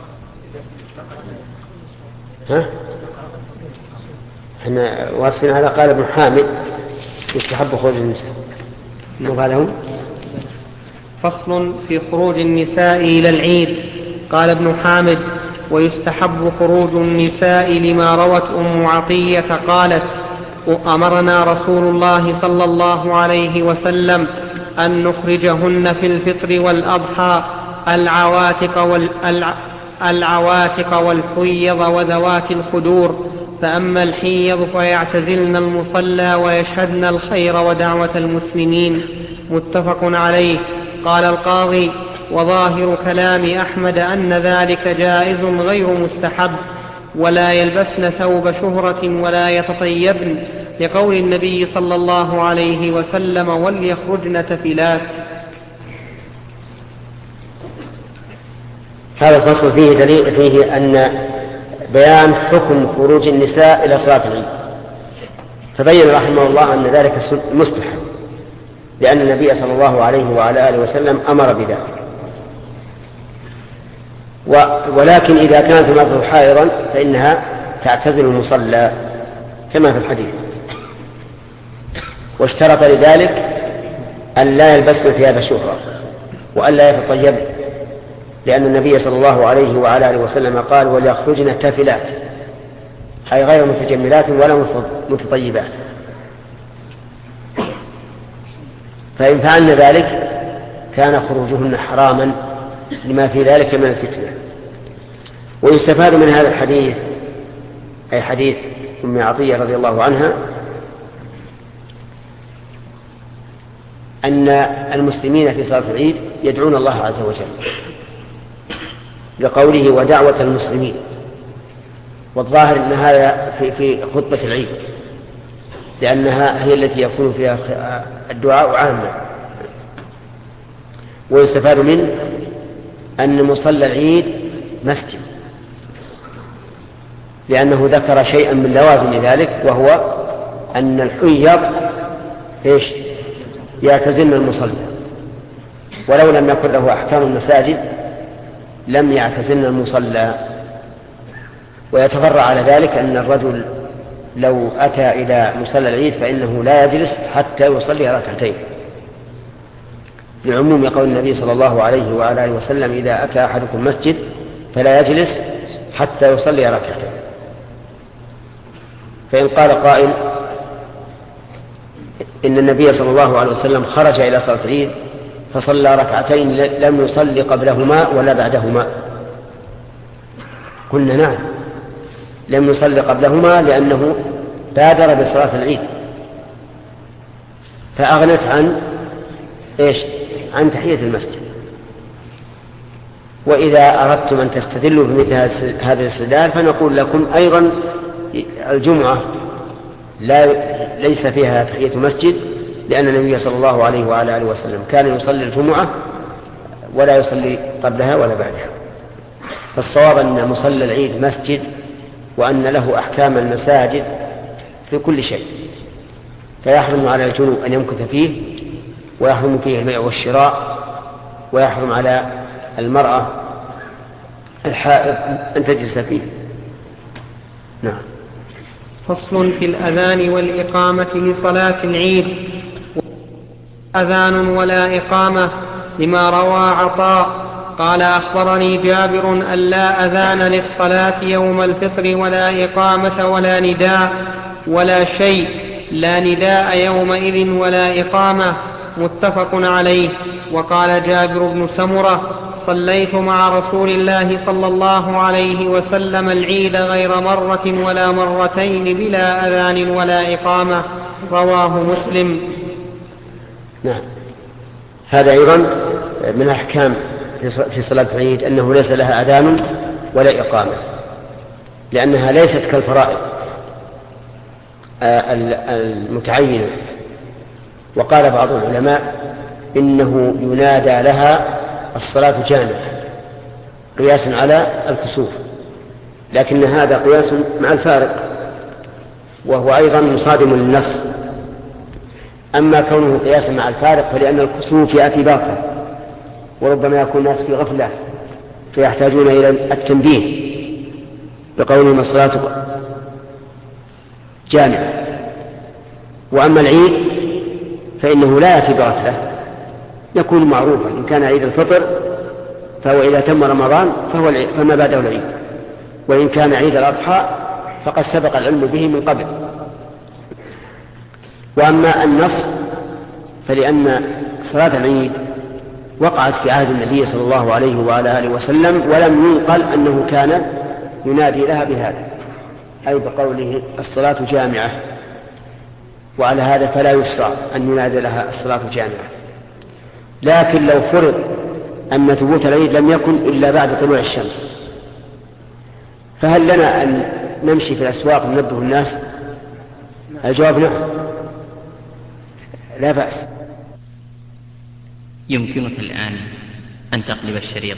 Speaker 1: ها؟ احنا واصفين هذا. قال ابن حامد يستحب خروج النساء. مفادهم.
Speaker 3: فصل في خروج النساء إلى العيد. قال ابن حامد: ويستحب خروج النساء لما روت أم عطية قالت: أمرنا رسول الله صلى الله عليه وسلم أن نخرجهن في الفطر والأضحى العواتق, والع... العواتق والحيض وذوات الخدور، فأما الحيض فيعتزلن المصلى ويشهدن الخير ودعوة المسلمين. متفق عليه. قال القاضي: وظاهر كلام أحمد أن ذلك جائز غير مستحب، ولا يلبسن ثوب شهرة ولا يتطيبن، لقول النبي صلى الله عليه وسلم: وليخرجن تفلات.
Speaker 1: هذا الفصل فيه دليل فيه أن بيان حكم خروج النساء إلى صلاة العيد، فبين رحمه الله أن ذلك مستحب، لأن النبي صلى الله عليه وعلى آله وسلم أمر بذلك. ولكن إذا كانت المرأة حائضا فإنها تعتزل المصلى كما في الحديث، واشترط لذلك أن لا يلبسن ثياب شهرة وأن لا يتطيبن، لأن النبي صلى الله عليه وعلى آله وسلم قال: وليخرجن تافلات، أي غير متجملات ولا متطيبات. فإن فعلن ذلك كان خروجهن حراما لما في ذلك من الفتنة. ويستفاد من هذا الحديث، أي حديث أم عطية رضي الله عنها، أن المسلمين في صلاة العيد يدعون الله عز وجل، لقوله: ودعوة المسلمين. والظاهر أن هذا في, في خطبة العيد، لأنها هي التي يكون فيها الدعاء عامة. ويستفاد منه أن مصلى العيد مسجد، لأنه ذكر شيئا من لوازم ذلك، وهو أن الحيض إيش؟ يعتزلن المصلى، ولو لم يكن له أحكام المساجد لم يعتزلن المصلى. ويتفرع على ذلك أن الرجل لو أتى إلى مصلى العيد فإنه لا يجلس حتى يصلي ركعتين، لعموم قول النبي صلى الله عليه وعلى آله وسلم: إذا أتى أحدكم المسجد فلا يجلس حتى يصلي ركعتين. فإن قال قائل إن النبي صلى الله عليه وسلم خرج إلى صلاة العيد فصلى ركعتين لم يصلي قبلهما ولا بعدهما، قلنا نعم، لم يصلي قبلهما لأنه بادر بصلاة العيد فأغنت عن إيش؟ عن تحية المسجد. وإذا أردتم أن تستدلوا بمثل هذا الاستدلال فنقول لكم أيضا: الجمعة لا ليس فيها تحية مسجد، لأن النبي صلى الله عليه وعلى آله وسلم كان يصلي الجمعة ولا يصلي قبلها ولا بعدها. فالصواب أن مصلى العيد مسجد، وأن له أحكام المساجد في كل شيء، فيحرم على الجنوب أن يمكث فيه، ويحرم فيه البيع والشراء، ويحرم على المرأة الحائض أن تجلس فيه. نعم.
Speaker 3: فصل في الأذان والإقامة لصلاة العيد. أذان ولا إقامة، لما روى عطاء قال: أخبرني جابر أن لا أذان للصلاة يوم الفطر ولا إقامة ولا نداء ولا شيء، لا نداء يومئذ ولا إقامة. متفق عليه. وقال جابر بن سمرة: صليت مع رسول الله صلى الله عليه وسلم العيد غير مرة ولا مرتين بلا أذان ولا إقامة. رواه مسلم.
Speaker 1: نعم. هذا أيضا من أحكام في صلاة العيد أنه ليس لها أذان ولا إقامة، لأنها ليست كالفرائض المتعينة. وقال بعض العلماء إنه ينادى لها الصلاة جامعة قياس على الكسوف، لكن هذا قياس مع الفارق، وهو أيضا مصادم للنص. أما كونه قياسا مع الفارق فلأن الكسوف يأتي باطل، وربما يكون الناس في غفلة فيحتاجون إلى التنبيه بقولهم الصلاة جامعة. وأما العيد فإنه لا يأتي بغفلة، يكون معروفا. إن كان عيد الفطر فهو إذا تم رمضان فهو فما بعده العيد، وإن كان عيد الأضحى فقد سبق العلم به من قبل. وأما النص فلأن صلاة العيد وقعت في عهد النبي صلى الله عليه وعلى آله وسلم، ولم ينقل أنه كان ينادي لها بهذا، أي بقوله الصلاة جامعة، وعلى هذا فلا يشرع أن ينادي لها الصلاة جامعة. لكن لو فرض أن ثبوت العيد لم يكن إلا بعد طلوع الشمس، فهل لنا أن نمشي في الأسواق وننبه الناس؟ الجواب نعم، لا بأس.
Speaker 8: يمكنك الآن أن تقلب الشريط.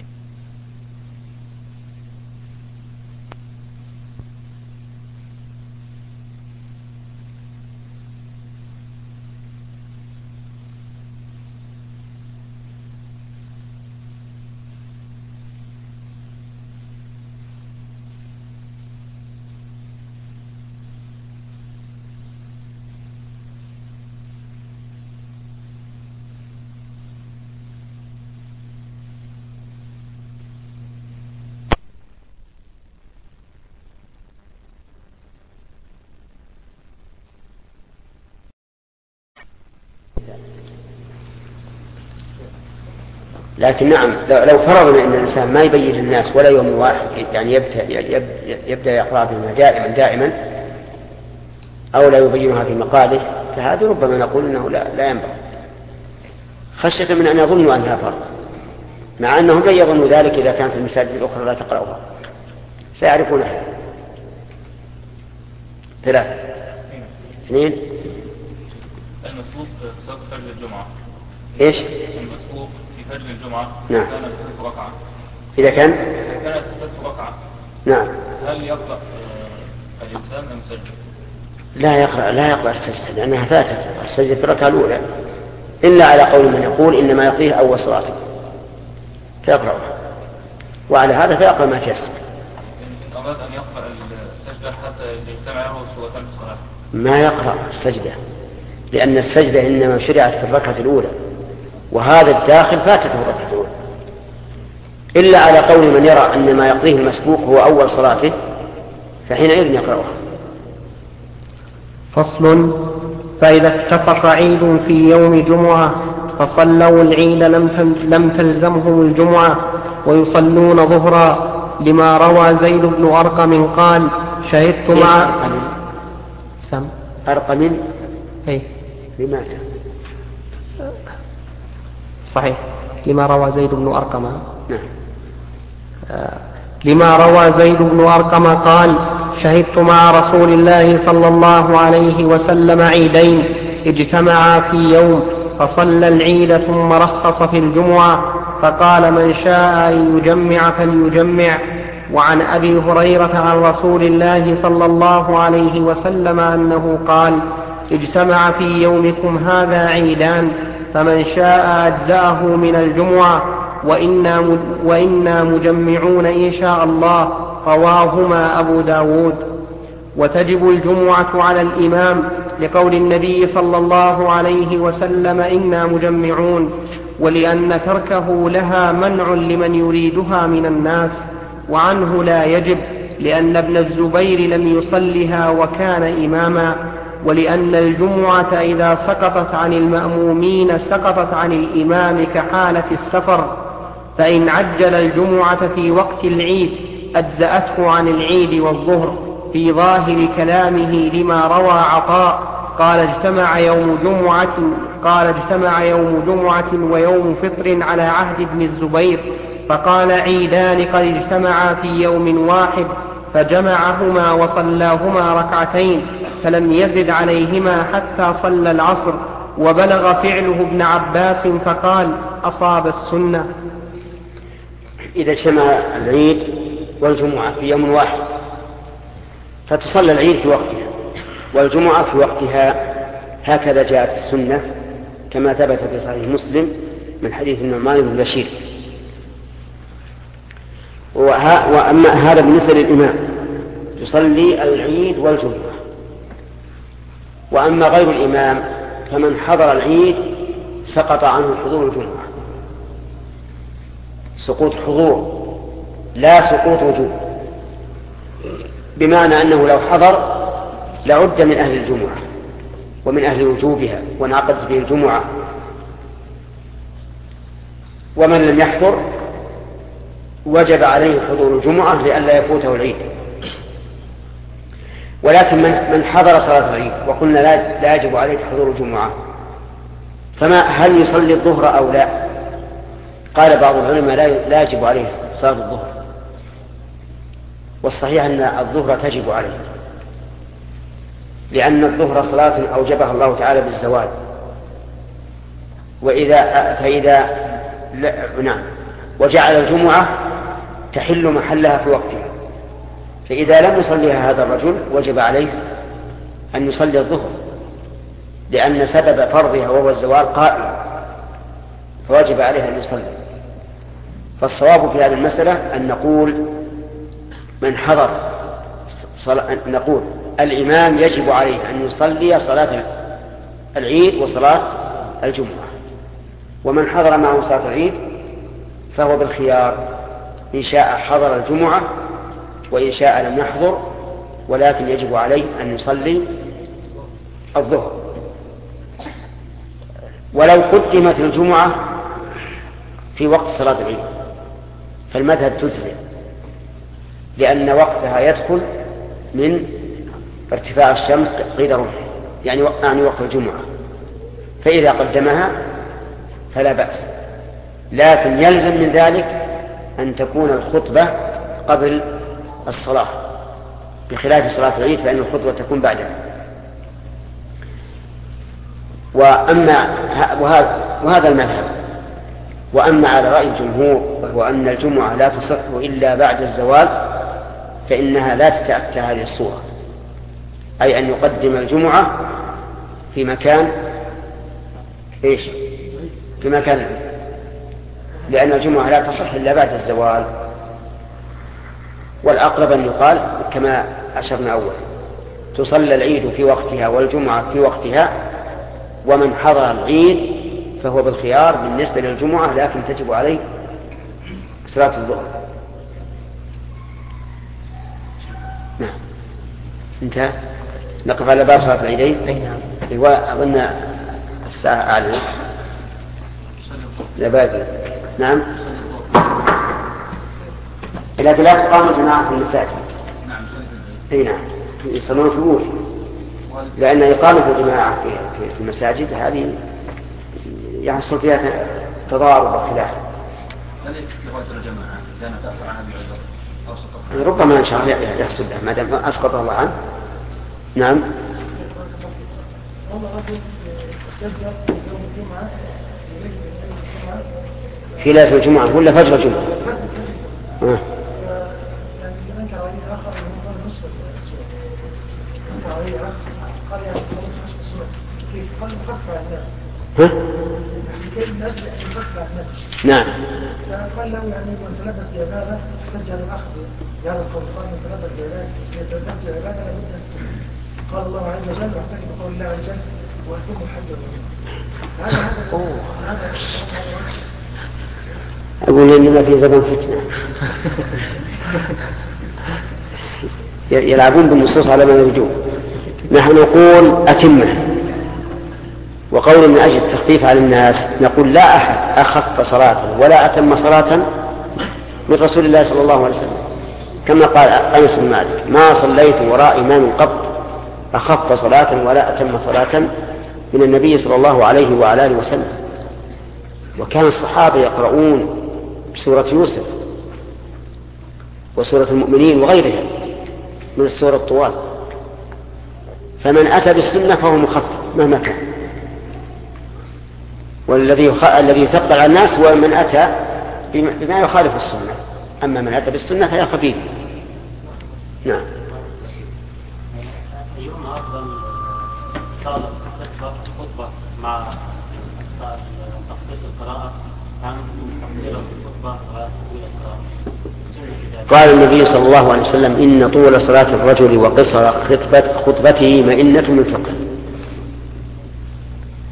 Speaker 1: لكن نعم، لو فرضنا أن الإنسان ما يبين للناس ولا يوم واحد، يعني يبدأ, يبدأ يقرأ بها دائما دائما، أو لا يبينها في مقاله، فهذا ربما نقول أنه لا, لا ينبغي، خشية من أن يظنوا أنها فرض، مع أنهم لا يظنوا ذلك إذا كانت المساجد الأخرى لا تقرأها، سيعرفونها. ثلاثة اثنين
Speaker 2: المسبوق في صلاة فجر الجمعة.
Speaker 1: إيش؟
Speaker 2: المسبوق في فجر الجمعة.
Speaker 1: نعم.
Speaker 2: كانت ثلاث ركعة.
Speaker 1: إذا كان؟
Speaker 2: إذا كانت ثلاث ركعة.
Speaker 1: نعم.
Speaker 2: هل يقرأ الإنسان أم يسجد؟
Speaker 1: لا يقرأ لا يقرأ السجدة، لأنها فاتت السجدة في الركعة الأولى، إلا على قول من يقول إنما يقضيه أول صلاته فيقرأها، وعلى هذا فيقرأ ما تيسر.
Speaker 2: إن أراد أن يقرأ السجدة حتى يجتمعه سورتان في الصلاة
Speaker 1: ما يقرأ السجدة، لأن السجدة إنما شرعت في الركعة الأولى، وهذا الداخل فاتته الركعة الأولى، إلا على قول من يرى أن ما يقضيه المسبوق هو أول صلاته، فحينئذ يقرأها.
Speaker 3: فصل: فإذا اتفق عيد في يوم جمعة فصلوا العيد لم تلزمهم الجمعة ويصلون ظهرا، لما روى زيد بن أرقم قال: شهدت مع
Speaker 1: سم أرقم
Speaker 3: أي
Speaker 1: لماذا؟
Speaker 3: صحيح، لما روى زيد بن أرقم.
Speaker 1: نعم.
Speaker 3: آه لما روى زيد بن أرقم قال: شهدت مع رسول الله صلى الله عليه وسلم عيدين اجتمعا في يوم، فصلى العيد ثم رخص في الجمعة، فقال: من شاء أن يجمع فليجمع. وعن أبي هريرة عن رسول الله صلى الله عليه وسلم أنه قال: اجتمع في يومكم هذا عيدان، فمن شاء أجزأه من الجمعة، وإنا, وإنا مجمعون إن شاء الله. رواهما أبو داود. وتجب الجمعة على الإمام لقول النبي صلى الله عليه وسلم: إنا مجمعون، ولأن تركه لها منع لمن يريدها من الناس. وعنه لا يجب، لأن ابن الزبير لم يصلها وكان إماما، ولأن الجمعة إذا سقطت عن المأمومين سقطت عن الإمام كحالة السفر، فإن عجل الجمعة في وقت العيد أجزأته عن العيد والظهر، في ظاهر كلامه لما روى عطاء قال: اجتمع يوم جمعة قال اجتمع يوم جمعة ويوم فطر على عهد ابن الزبير، فقال: عيدان قد اجتمعا في يوم واحد، فجمعهما وصلاهما ركعتين، فلم يزد عليهما حتى صلى العصر. وبلغ فعله ابن عباس فقال: أصاب السنة.
Speaker 1: إذا اجتمع العيد والجمعة في يوم واحد فتصلى العيد في وقتها والجمعة في وقتها، هكذا جاءت السنة كما ثبت في صحيح مسلم من حديث النعمان بن بشير. وأما هذا بالنسبة للإمام يصلي العيد والجمعة. وأما غير الإمام فمن حضر العيد سقط عنه حضور الجمعة، سقوط حضور لا سقوط وجوب، بمعنى أنه لو حضر لعد من أهل الجمعة ومن أهل وجوبها وانعقدت به الجمعة. ومن لم يحضر وجب عليه حضور الجمعة لئلا يفوته العيد. ولكن من من حضر صلاة العيد وقلنا لا يجب عليه حضور الجمعة، فما هل يصلي الظهر أو لا؟ قال بعض العلماء لا يجب عليه صلاة الظهر، والصحيح أن الظهر تجب عليه، لأن الظهر صلاة أوجبها الله تعالى بالزواج. وإذا فإذا نعم وجعل الجمعة تحل محلها في وقتها، فإذا لم يصليها هذا الرجل وجب عليه أن يصلي الظهر، لأن سبب فرضها وهو الزوال قائم، فوجب عليه أن يصلي. فالصواب في هذه المسألة أن نقول من حضر صلاة نقول الإمام يجب عليه أن يصلي صلاة العيد وصلاة الجمعة، ومن حضر معه صلاة العيد فهو بالخيار، إن شاء حضر الجمعة وإن شاء لم يحضر، ولكن يجب عليه أن يصلي الظهر. ولو قدمت الجمعة في وقت صلاة العيد فالمذهب تجزئ، لأن وقتها يدخل من ارتفاع الشمس قيد رمح، يعني يعني وقت الجمعة، فإذا قدمها فلا بأس. لكن يلزم من ذلك أن تكون الخطبة قبل الصلاة، بخلاف صلاة العيد فإن الخطبة تكون بعدها. وأما وهذا, وهذا المذهب. وأما على رأي الجمهور وهو أن الجمعة لا تصح إلا بعد الزوال، فإنها لا تتأتى هذه الصورة، أي أن يقدم الجمعة في مكان إيش؟ في مكان، لأن الجمعة لا تصح إلا بعد الزوال. والأقرب أن يقال كما أشرنا أول، تصلى العيد في وقتها والجمعة في وقتها، ومن حضر العيد فهو بالخيار بالنسبة للجمعة، لكن تجب عليه صلاة الظهر. نعم انتهى. نقف على باب صلاة العيدين. ايوه اظن الساعة اعلى لا باقي. نعم لكن لا تقام الجماعة في المساجد. اي نعم يصلون في البيوت، لأن إقامة الجماعة في المساجد هذه يحصل فيها تضارب وخلاف. ربما إن شاء الله يحصل له ما دام أسقط الله عنه. نعم. في ليلة الجمعة ولا فجر الجمعة؟ آه. ها؟ نعم.
Speaker 4: قال له يعني من تلبس بعبادة تجعل الأخذ يعني القرآن من تلبس بعبادة يتلبس بعبادة لابد. قال الله عز وجل واحتكم بقول الله عز وجل وأتموا حج الرجل. هذا
Speaker 1: أقول إننا في زمن فتنة يلعبون بالنصوص على ما يرجون. نحن نقول أتمه، وقول من أجل التخفيف على الناس نقول لا أحد أخف صلاة ولا أتم صلاة من رسول الله صلى الله عليه وسلم، كما قال أنس بن مالك ما صليت وراء إمام قط أخف صلاة ولا أتم صلاة من النبي صلى الله عليه وعلى آله وسلم. وكان الصحابة يقرؤون بسورة يوسف وسورة المؤمنين وغيرها من السور الطوال، فمن أتى بالسنة فهو مخفف مهما كان، والذي الذي يثقل على الناس هو من أتى بما يخالف السنة، أما من أتى بالسنة فهي خفيف. نعم.
Speaker 5: أيهما أفضل طالب خطبة مع تخصيص القراءة أم تقدير الخطبة وتطويل القراءة؟
Speaker 1: قال النبي صلى الله عليه وسلم إن طول صلاة الرجل وقصر خطبة خطبته مئنة من فقه.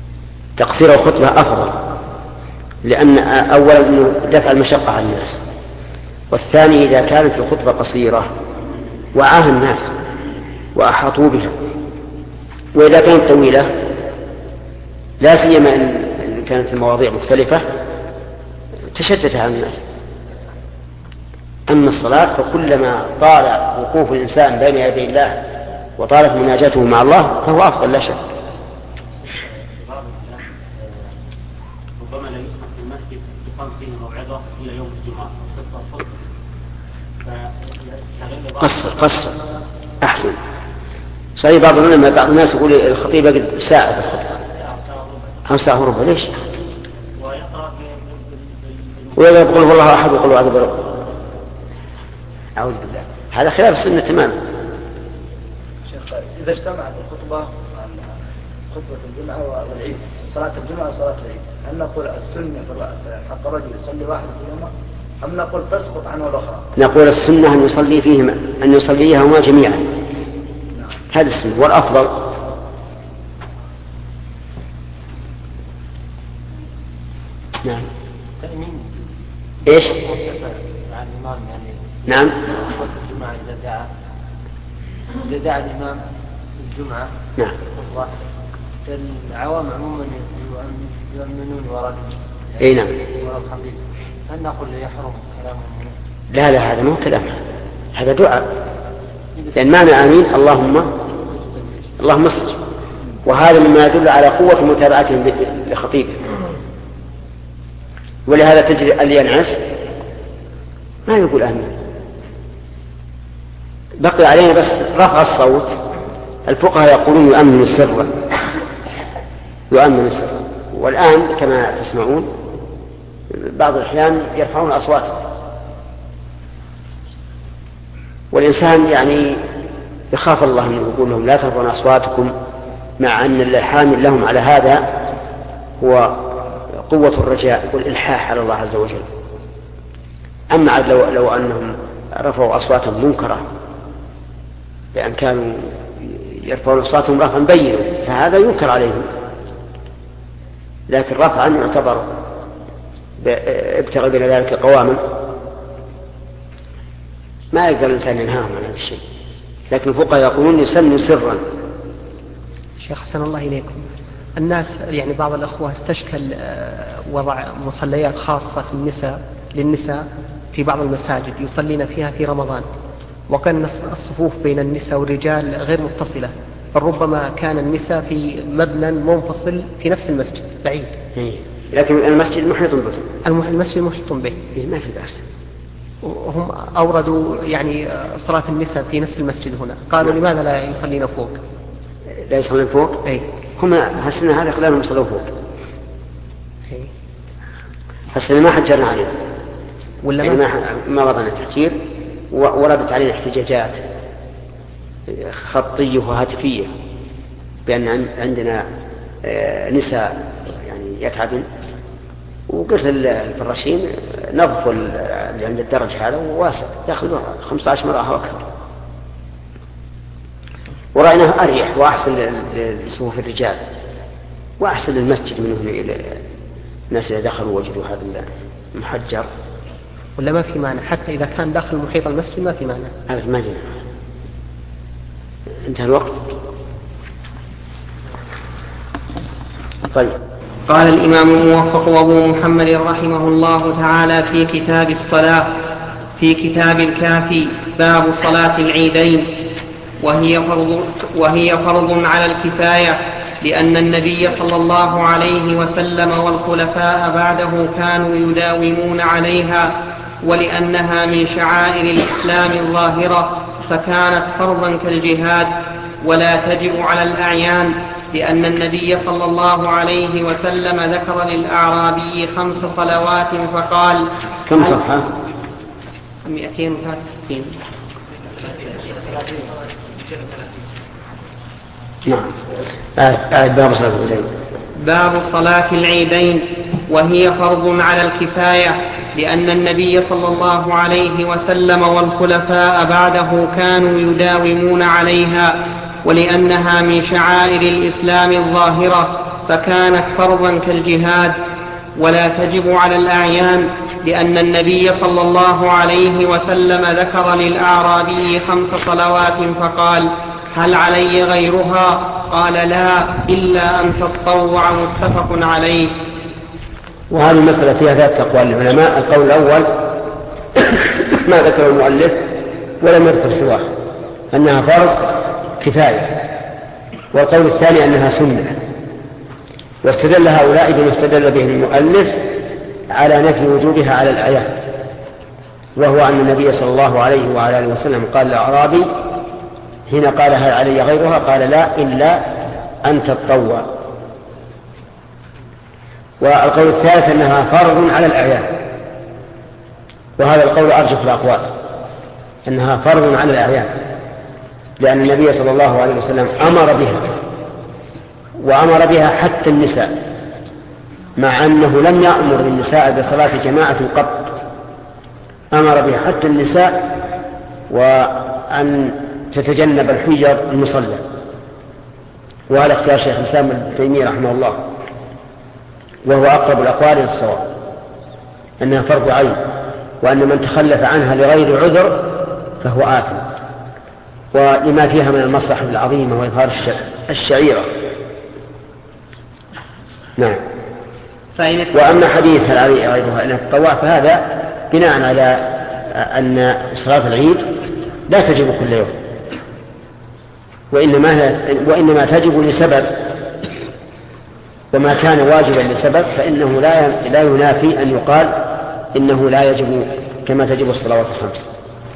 Speaker 1: تقصير الخطبة أفضل، لأن أولا أنه دفع المشقة عن الناس، والثاني إذا كانت الخطبة قصيرة وعاها الناس وأحاطوا بها، وإذا كانت طويلة لا سيما إن كانت المواضيع مختلفة تشتت على الناس. أما الصلاة فكلما طال وقوف الإنسان بين يدي الله وطالت مناجاته مع الله فهو أفضل لا شك.
Speaker 5: ربما لا يسمح في المسجد يقام فيه موعظة إلى يوم الجمعة
Speaker 1: قصر قصر أحسن. صحيح بعض العلماء بعض الناس يقول الخطيب قد ساعة بالخطبة أو ساعة وربع. ليش؟ وإذا يقول والله أحد يقول هذا برب. أعوذ بالله، هذا خلاف السنة تماما.
Speaker 4: شيخ إذا اجتمعت الخطبة خطبة الجمعة والعيد، صلاة الجمعة وصلاة العيد، هل نقول السنة في حق الرجل يصلي واحد فيهما أم نقول تسقط عنه الأخرى؟
Speaker 1: نقول السنة أن يصلي فيهما أن يصليهما جميعا. نعم. هذا السنة والأفضل. نعم. إيش؟ نعم.
Speaker 6: الجمعة إذا دعا إذا دعا الإمام الجمعة.
Speaker 1: نعم.
Speaker 6: العوام عموما يؤمنون وراء.
Speaker 1: أي نعم.
Speaker 6: الخطيب هل نقول يحرم كلامه؟
Speaker 1: لا لا هذا مو كلام، هذا دعاء. لأن معنى آمين اللهم اللهم استجب، وهذا مما يدل على قوة متابعتهم لخطيبه. ولهذا تجري اللي ينعس ما يقول آمين. بقي علينا بس رفع الصوت. الفقهاء يقولون يؤمن سرا، يؤمن سرا، والآن كما تسمعون بعض الأحيان يرفعون أصواتهم، والإنسان يعني يخاف الله أن يقول لهم لا ترفعون أصواتكم، مع أن الحامل لهم على هذا هو قوة الرجاء والإلحاح على الله عز وجل. أما لو, لو أنهم رفعوا أصواتهم منكرة بأن كانوا يرفعون أصواتهم رفعا بينا فهذا ينكر عليهم، لكن رفعا يعتبر ابتغى بين ذلك قواما ما يقدر الإنسان ينهاهم عن هذا الشيء. لكن الفقهاء يقولون يسن سرا.
Speaker 3: شيخ حسن الله إليكم، الناس يعني بعض الأخوة استشكل وضع مصليات خاصة في النساء للنساء في بعض المساجد يصلين فيها في رمضان، وكان الصفوف بين النساء والرجال غير متصلة، فربما كان النساء في مبنى منفصل في نفس المسجد بعيد.
Speaker 1: لكن المسجد محيط به.
Speaker 3: المسجد محيط به.
Speaker 1: ما في بأس.
Speaker 3: وهم أوردوا يعني صلاة النساء في نفس المسجد هنا، قالوا لا. لماذا لا يصلين فوق؟
Speaker 1: لا يصلين فوق؟
Speaker 3: أي.
Speaker 1: هم هالسنة هذا خلالهم يصلوا فوق. هالسنة ما حجرنا عليهم. ولا يعني ما ما وضعنا تحجير، وردت علينا احتجاجات خطية وهاتفية بأن عندنا نساء يعني يتعبن، وقلت الفراشين نظفوا اللي عند الدرج هذا وواسع ياخذوها خمسة عشر مرة أو أكثر، ورأيناه أريح وأحسن لصفوف الرجال وأحسن للمسجد منه إلى الناس إذا دخلوا وجدوا هذا المحجر.
Speaker 3: ولا ما في معنى حتى إذا كان داخل محيط المسجد ما في معنى؟
Speaker 1: هذا ما جينا. انتهى الوقت. طيب.
Speaker 3: قال الإمام الموفق أبو محمد رحمه الله تعالى في كتاب الصلاة في كتاب الكافي باب صلاة العيدين، وهي فرض, وهي فرض على الكفاية، لأن النبي صلى الله عليه وسلم والخلفاء بعده كانوا يداومون عليها، ولأنها من شعائر الإسلام الظاهرة فكانت فرضا كالجهاد، ولا تجب على الأعيان، لأن النبي صلى الله عليه وسلم ذكر للأعرابي خمس صلوات فقال
Speaker 1: كم صفحة؟
Speaker 3: مئتين وثلاثة وستين.
Speaker 1: نعم. باب صلاة العيدين.
Speaker 3: باب صلاة العيدين، وهي فرض على الكفاية، لأن النبي صلى الله عليه وسلم والخلفاء بعده كانوا يداومون عليها، ولأنها من شعائر الإسلام الظاهرة فكانت فرضا كالجهاد، ولا تجب على الأعيان، لأن النبي صلى الله عليه وسلم ذكر للأعرابي خمس صلوات فقال: هل علي غيرها؟ قال: لا، إلا أن تتطوع. متفق عليه.
Speaker 1: وهذه المسألة فيها ثلاث أقوال للعلماء. القول الأول ما ذكر المؤلف ولم يذكر سواه، أنها فرض كفاية. والقول الثاني أنها سنة. واستدل هؤلاء بما استدل به المؤلف على نفي وجوبها على الأعيان، وهو أن النبي صلى الله عليه وعلى آله وسلم قال للأعرابي حين قال: هل علي غيرها؟ قال: لا، إلا أن تتطوع. والقول الثالث أنها فرض على الأعيان، وهذا القول أرجح الأقوال، أنها فرض على الأعيان، لأن النبي صلى الله عليه وسلم أمر بها، وأمر بها حتى النساء، مع أنه لم يأمر النساء بصلاة جماعة قط، أمر بها حتى النساء، وأن تتجنب الحجر المصلى. وهذا اختيار شيخ الإسلام ابن تيمية رحمه الله، وهو أقرب الأقوال للصواب، أنها فرض عين، وأن من تخلف عنها لغير عذر فهو آثم، ولما فيها من المصلحة العظيمة وإظهار الشعيرة. نعم. وأما حديث هل علي غيرها إلا التطوع فهذا بناء على أن صلاة العيد لا تجب كل يوم، وإنما, وإنما تجب لسبب، وما كان واجبا لسبب فإنه لا, لا ينافي أن يقال إنه لا يجب كما تجب الصلوات الخمس.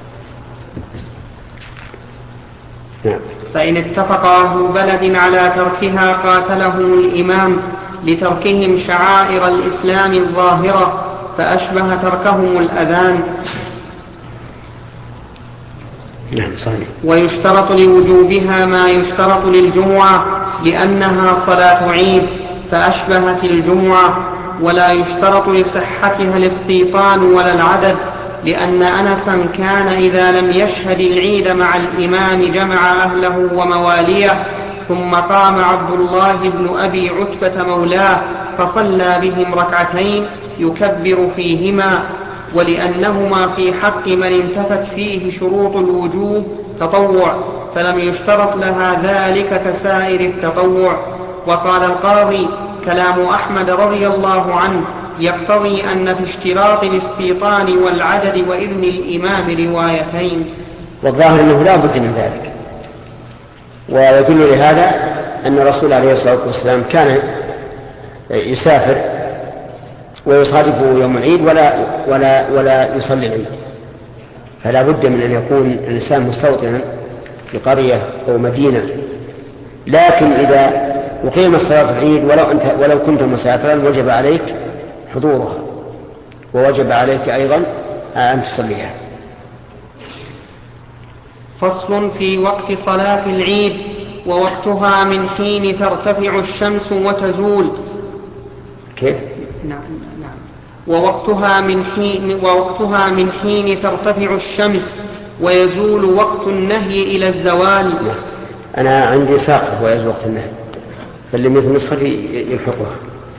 Speaker 1: نعم.
Speaker 3: فإن اتفق أهل بلد على تركها قاتلهم الإمام لتركهم شعائر الإسلام الظاهرة، فأشبه تركهم الأذان.
Speaker 1: نعم صحيح.
Speaker 3: ويشترط لوجوبها ما يشترط للجمعة لأنها صلاة عيد، فأشبهت الجمعة. ولا يشترط لصحتها الاستيطان ولا العدد، لأن أنسا كان إذا لم يشهد العيد مع الإمام جمع أهله ومواليه، ثم قام عبد الله بن أبي عتبة مولاه فصلى بهم ركعتين يكبر فيهما، ولأنهما في حق من انتفت فيه شروط الوجوب تطوع، فلم يشترط لها ذلك كسائر التطوع. وقال القاضي: كلام أحمد رضي الله عنه يقتضي أن في اشتراط الاستيطان والعدد وإذن الإمام روايتين.
Speaker 1: والظاهر أنه لا بد من ذلك، ويدل لهذا أن الرسول عليه الصلاة والسلام كان يسافر ويصادفه يوم العيد ولا, ولا, ولا يصلي العيد، فلا بد من أن يكون الإنسان مستوطنا في قرية أو مدينة. لكن إذا وقيمت صلاة العيد ولو, أنت ولو كنت مسافرا وجب عليك حضورها، ووجب عليك أيضا أن تصليها.
Speaker 3: فصل في وقت صلاة العيد: ووقتها من حين ترتفع الشمس وتزول.
Speaker 1: كيف؟
Speaker 3: نعم نعم. ووقتها من حين ووقتها من حين ترتفع الشمس ويزول وقت النهي إلى الزوال.
Speaker 1: أنا عندي ساقط ويزول وقت النهي، فاللي مثل نصف يلحقها.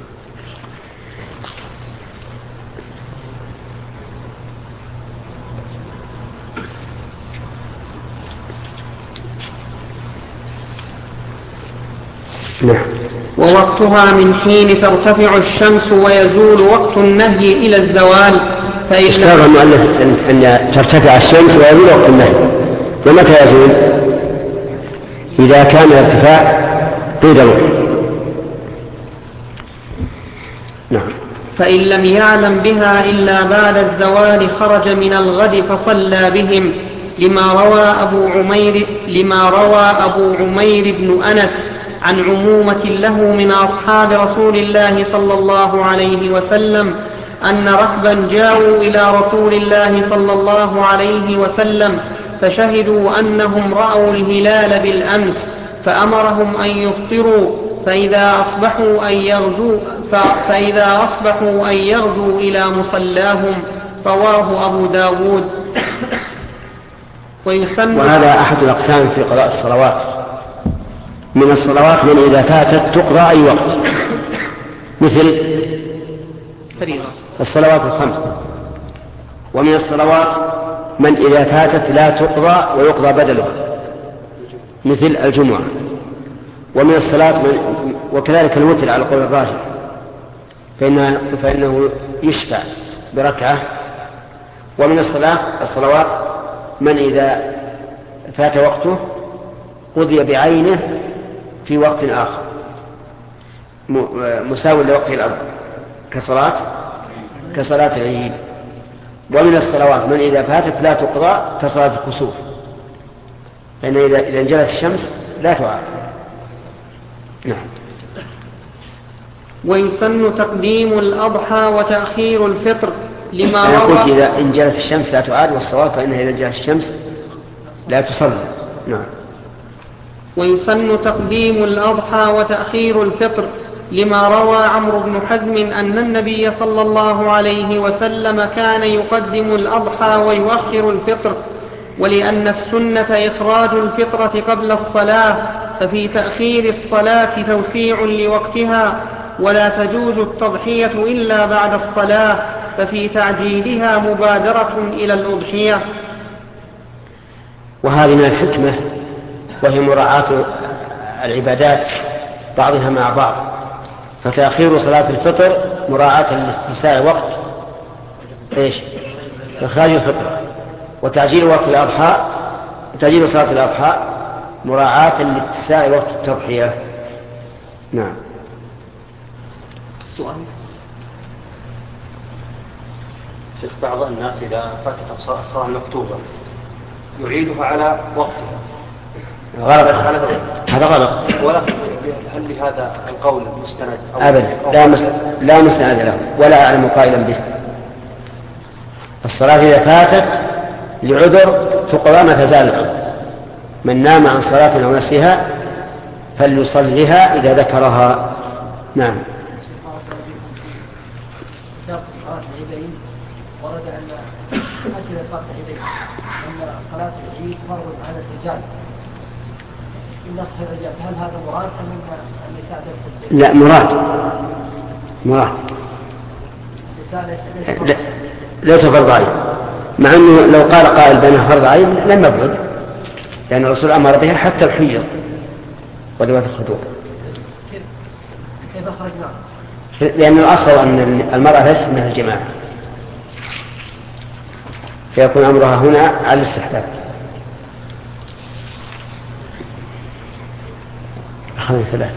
Speaker 1: نعم.
Speaker 3: ووقتها من حين ترتفع الشمس ويزول وقت النهي إلى الزوال.
Speaker 1: اشترط المؤلف أن ترتفع الشمس ويزول وقت النهي، ومتى يزول؟ إذا كان الارتفاع قيد الوقت. نعم.
Speaker 3: فإن لم يعلم بها إلا بعد الزوال خرج من الغد فصلى بهم، لما روى أبو عمير لما روى أبو عمير بن أنس عن عمومة له من أصحاب رسول الله صلى الله عليه وسلم أن ركبا جاءوا إلى رسول الله صلى الله عليه وسلم فشهدوا أنهم رأوا الهلال بالأمس، فأمرهم أن يفطروا، فإذا أصبحوا أن يغدوا فإذا أصبحوا أن يغدوا إلى مصلاهم. رواه أبو داود.
Speaker 1: وهذا أحد الأقسام في قضاء الصلوات، من الصلوات من إذا فاتت تقضى أي وقت، مثل الصلوات الخمس. ومن الصلوات من إذا فاتت لا تقضى ويقضى بدلها، مثل الجمعة. ومن الصلاة من وكذلك الوتر على قول الراجح، فإنه, فإنه يشفع بركعة. ومن الصلاة الصلوات من إذا فات وقته قضي بعينه في وقت آخر مساوي لوقته الأول كصلاة كصلاة العيد. ومن الصلوات من إذا فاتت لا تقضى كصلاة الكسوف، لأن إذا إذا انجلت الشمس لا تعاد. نعم.
Speaker 3: ويسن تقديم الأضحى وتأخير الفطر لما
Speaker 1: أنا
Speaker 3: روى.
Speaker 1: قلت إذا انجلت الشمس لا تعاد، والصواب فإنها إذا انجلت الشمس لا تصلي. نعم.
Speaker 3: ويسن تقديم الأضحى وتأخير الفطر لما روى عمرو بن حزم أن النبي صلى الله عليه وسلم كان يقدم الأضحى ويؤخر الفطر، ولأن السنة إخراج الفطرة قبل الصلاة، ففي تأخير الصلاة توسيع لوقتها، ولا تجوز التضحية إلا بعد الصلاة، ففي تعجيلها مبادرة إلى الأضحية.
Speaker 1: وهذه من الحكمة، وهي مراعاة العبادات بعضها مع بعض. فتأخير صلاة الفطر مراعاة لاستيساع وقت إيش؟ إخراج الفطر. وتعجيل وقت الأضحى تعجيل صلاة الأضحى مراعاة لاتساع وقت التضحية. نعم.
Speaker 3: السؤال
Speaker 5: شيخ، بعض الناس إذا فاتت الصلاة المكتوبة يعيدها على وقتها.
Speaker 1: غلط، هذا غلط.
Speaker 5: ولكن هل لهذا القول مستند؟
Speaker 1: أبدا، لا مستند لا مستند له، ولا أعلم قائلا به. الصلاة إذا فاتت لعذر تقضى ما تزال العذر. من نام عن صلاة أو نسيها فليصلها إذا ذكرها. نعم.
Speaker 6: ورد أن أجل صلاة العيدين أن صلاة العيد فرض على الرجال النص الرجال، هل هذا مراد أم أن النساء درس؟
Speaker 1: لا، مراد مراد ليس فرض عين، مع أنه لو قال قائل بأنه فرض عين لم يبعد، لأن الرسول أمر بها حتى الحيض وذوات الخدور.
Speaker 6: كيف أخرجناه؟
Speaker 1: لأن الأصل أن المرأة ليست من الجماعة، فيكون أمرها هنا على الاستحباب. أخذنا ثلاثة.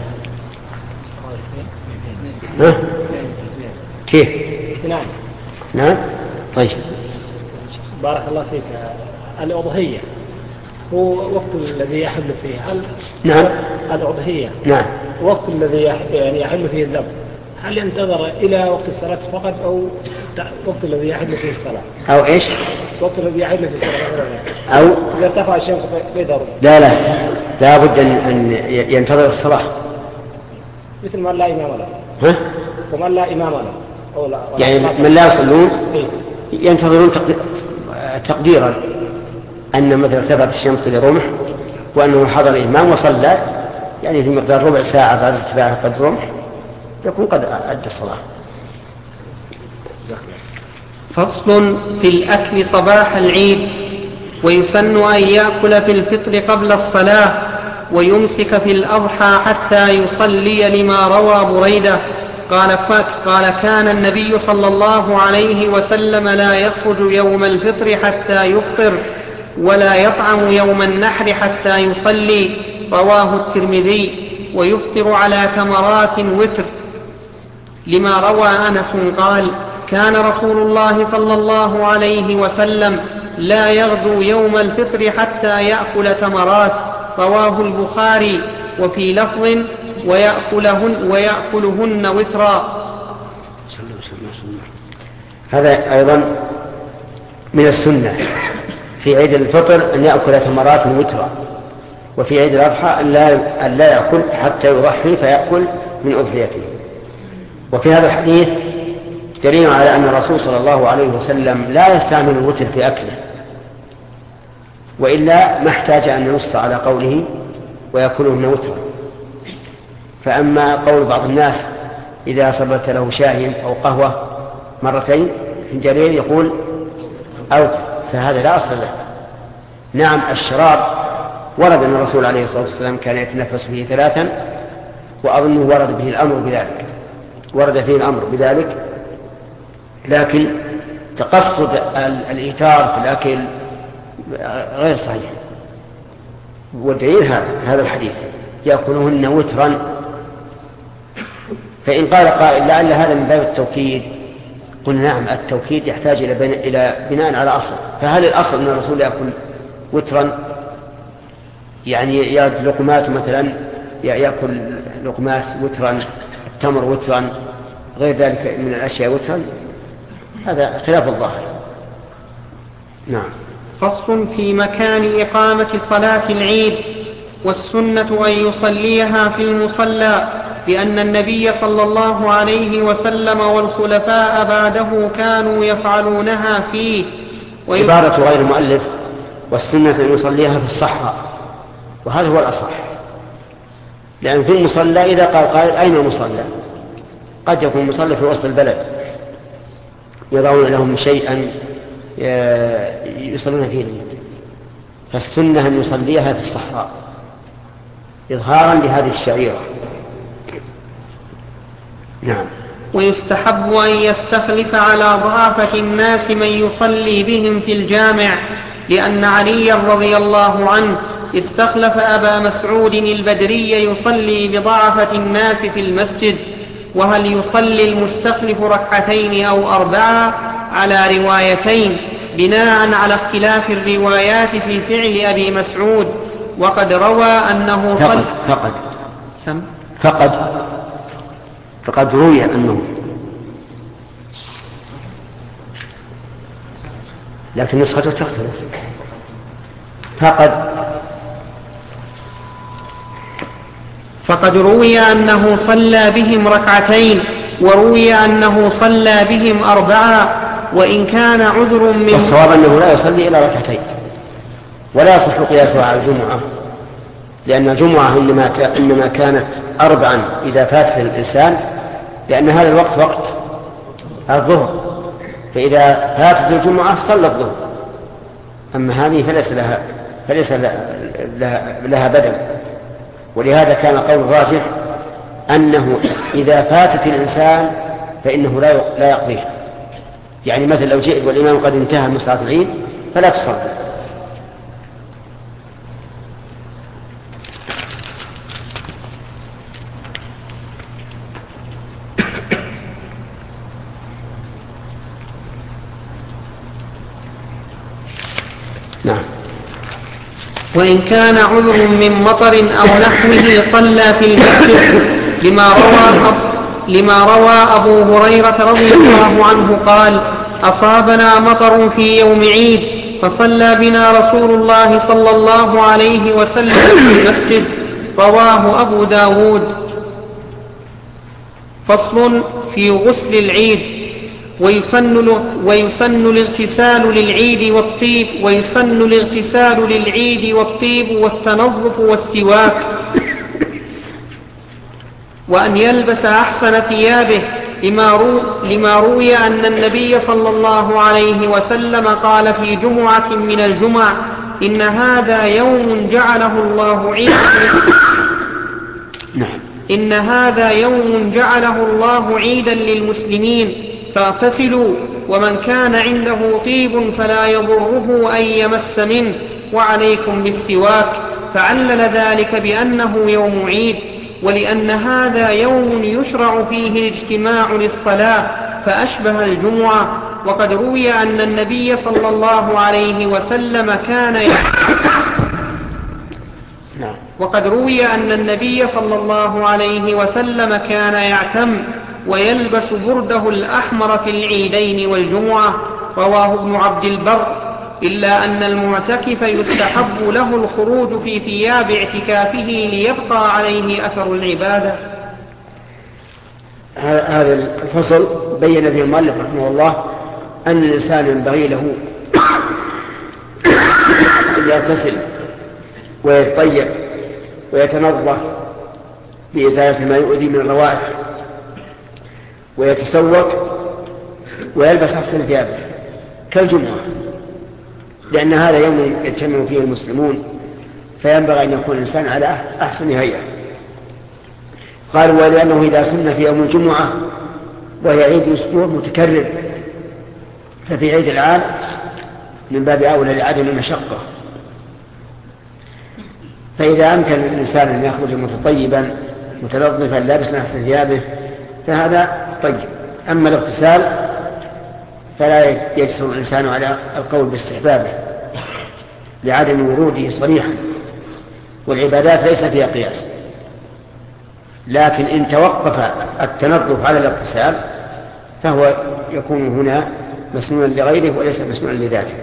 Speaker 1: ها؟ كيف؟
Speaker 7: نعم.
Speaker 1: نعم. طيب.
Speaker 7: بارك الله فيك. الأضحية هو وقت الذي يحل فيه. هل
Speaker 1: نعم.
Speaker 7: الأضحية.
Speaker 1: نعم.
Speaker 7: وقت الذي يعني يحل فيه الذبح، هل ينتظر إلى وقت الصلاة فقط أو وقت الذي يحل فيه الصلاة؟
Speaker 1: أو إيش؟
Speaker 7: وقت الذي يحل فيه الصلاة.
Speaker 1: أو
Speaker 7: إذا ارتفع الشمس بيدر.
Speaker 1: لا لا لا بد أن ينتظر الصلاة.
Speaker 7: مثل من لا إمام له.
Speaker 1: ها؟
Speaker 7: ومن لا إمام له. أو لا.
Speaker 1: يعني من لا يصلون ينتظرون تقديرا أن مثلا ارتفعت الشمس لرمح وأنه حضر الإمام وصلى، يعني في مقدار ربع ساعة بعد ارتفاع قد رمح يكون قد أدى الصلاة.
Speaker 3: فصل في الأكل صباح العيد. ويسن أن يأكل في الفطر قبل الصلاة، ويمسك في الأضحى حتى يصلي، لما روى بريدة قال فات قال كان النبي صلى الله عليه وسلم لا يخرج يوم الفطر حتى يفطر، ولا يطعم يوم النحر حتى يصلي، رواه الترمذي. ويفطر على تمرات وتر، لما روى أنس قال كان رسول الله صلى الله عليه وسلم لا يغدو يوم الفطر حتى يأكل تمرات، رواه البخاري. وفي لفظ ويأكلهن, ويأكلهن وترا.
Speaker 1: هذا أيضا من السنة في عيد الفطر أن يأكل تمرات وترا، وفي عيد الأضحى أن لا يأكل حتى يضحي فيأكل من أضحيته. وفي هذا الحديث دليل على أن الرسول صلى الله عليه وسلم لا يستعمل الوتر في أكله، وإلا ما احتاج أن ينص على قوله ويأكلهن وترا، فأما قول بعض الناس إذا صبرت له شاي أو قهوة مرتين فنجانين يقول أوتر، فهذا لا أصل له. نعم الشراب ورد أن الرسول عليه الصلاة والسلام كان يتنفس فيه ثلاثا، وأظنه ورد به الأمر بذلك ورد فيه الأمر بذلك لكن تقصد الإيتار في الأكل غير صحيح. والدليل هذا هذا الحديث يأكلهن وترا. فإن قال قائل لعل هذا من باب التوكيد، قلنا نعم التوكيد يحتاج إلى بناء على أصل. فهل الأصل أن الرسول يأكل وترا يعني يأكل لقمات مثلا يأكل لقمات وترا، التمر وترا، غير ذلك من الأشياء وترا؟ هذا خلاف الظاهر. نعم.
Speaker 3: فصل في مكان إقامة صلاة العيد. والسنة أن يصليها في المصلى، لأن النبي صلى الله عليه وسلم والخلفاء بعده كانوا يفعلونها فيه.
Speaker 1: عبارة غير المؤلف والسنة أن يصليها في الصحراء، وهذا هو الأصح، لأن في المصلى إذا قال قائل أين المصلى قد يكون المصلى في وسط البلد يضعون لهم شيئا يصلون فيه، فالسنة أن يصليها في الصحراء إظهارا لهذه الشعيرة. نعم.
Speaker 3: ويستحب أن يستخلف على ضعافة الناس من يصلي بهم في الجامع، لأن علي رضي الله عنه استخلف أبا مسعود البدري يصلي بضعفة الناس في المسجد. وهل يصلي المستخلف ركعتين أو أربعة؟ على روايتين بناء على اختلاف الروايات في فعل أبي مسعود. وقد روى أنه صلى
Speaker 1: فقد
Speaker 3: سم
Speaker 1: فقد فقد روي أنه، لكن نسخته تختلف. فقد
Speaker 3: فقد روي أنه صلى بهم ركعتين، وروي أنه صلى بهم أربعة. وإن كان عذر من
Speaker 1: والصواب أنه لا يصلي إلى ركعتين، ولا يصح قياسها على الجمعة، لأن الجمعة إنما, إنما كانت أربعا إذا فات الإنسان، لأن هذا الوقت وقت الظهر، فإذا فاتت الجمعة صلى الظهر. أما هذه فليس لها, فليس لها, لها بدل. ولهذا كان قول الراجح أنه إذا فاتت الإنسان فإنه لا يقضيها. يعني مثل لو جئت والإمام قد انتهى من صلاة العيد فلا تصلي. نعم.
Speaker 3: وإن كان عذر من مطر أو نحوه صلى في المسجد، لما روى, لما روى أبو هريرة رضي الله عنه قال: أصابنا مطر في يوم عيد فصلى بنا رسول الله صلى الله عليه وسلم في المسجد. رواه أبو داود. فصل في غسل العيد. ويسن, ويسن الاغتسال للعيد والطيب ويسن الاغتسال للعيد والطيب والتنظف والسواك، وأن يلبس أحسن ثيابه، لما, رو لما روي أن النبي صلى الله عليه وسلم قال في جمعة من الجمع: إن هذا يوم جعله الله عيدا إن هذا يوم جعله الله عيدا للمسلمين فاغتسلوا، ومن كان عنده طيب فلا يضره أن يمس منه، وعليكم بالسواك. فعلل ذلك بأنه يوم عيد، ولأن هذا يوم يشرع فيه الاجتماع للصلاة فأشبه الجمعة. وقد روي أن النبي صلى الله عليه وسلم كان وقد روي أن النبي صلى الله عليه وسلم كان يعتم ويلبس برده الأحمر في العيدين والجمعة. رواه ابن عبد البر. إلا أن المعتكف يستحب له الخروج في ثياب اعتكافه ليبقى عليه أثر العبادة.
Speaker 1: هذا الفصل بين به المؤلف رحمه الله أن الإنسان ينبغي له أن يغتسل ويتطيب ويتنظف بإزالة ما يؤذي من الروائح، ويتسوق ويلبس أحسن ثيابه كالجمعة، لأن هذا يوم يجتمع فيه المسلمون، فينبغي أن يكون الإنسان على أحسن هيئة. قالوا ولأنه إذا سن في يوم الجمعة وهي عيد أسبوع متكرر، ففي عيد العام من باب أولى لعدم المشقة. فإذا أمكن الإنسان أن يخرج متطيبا متنظفا لابسا أحسن ثيابه فهذا طيب. أما الاغتسال فلا يجسر الإنسان على القول باستحبابه لعدم وروده صريحا، والعبادات ليس فيها قياس. لكن إن توقف التنظف على الاغتسال فهو يكون هنا مسنونا لغيره وليس مسنونا لذاته.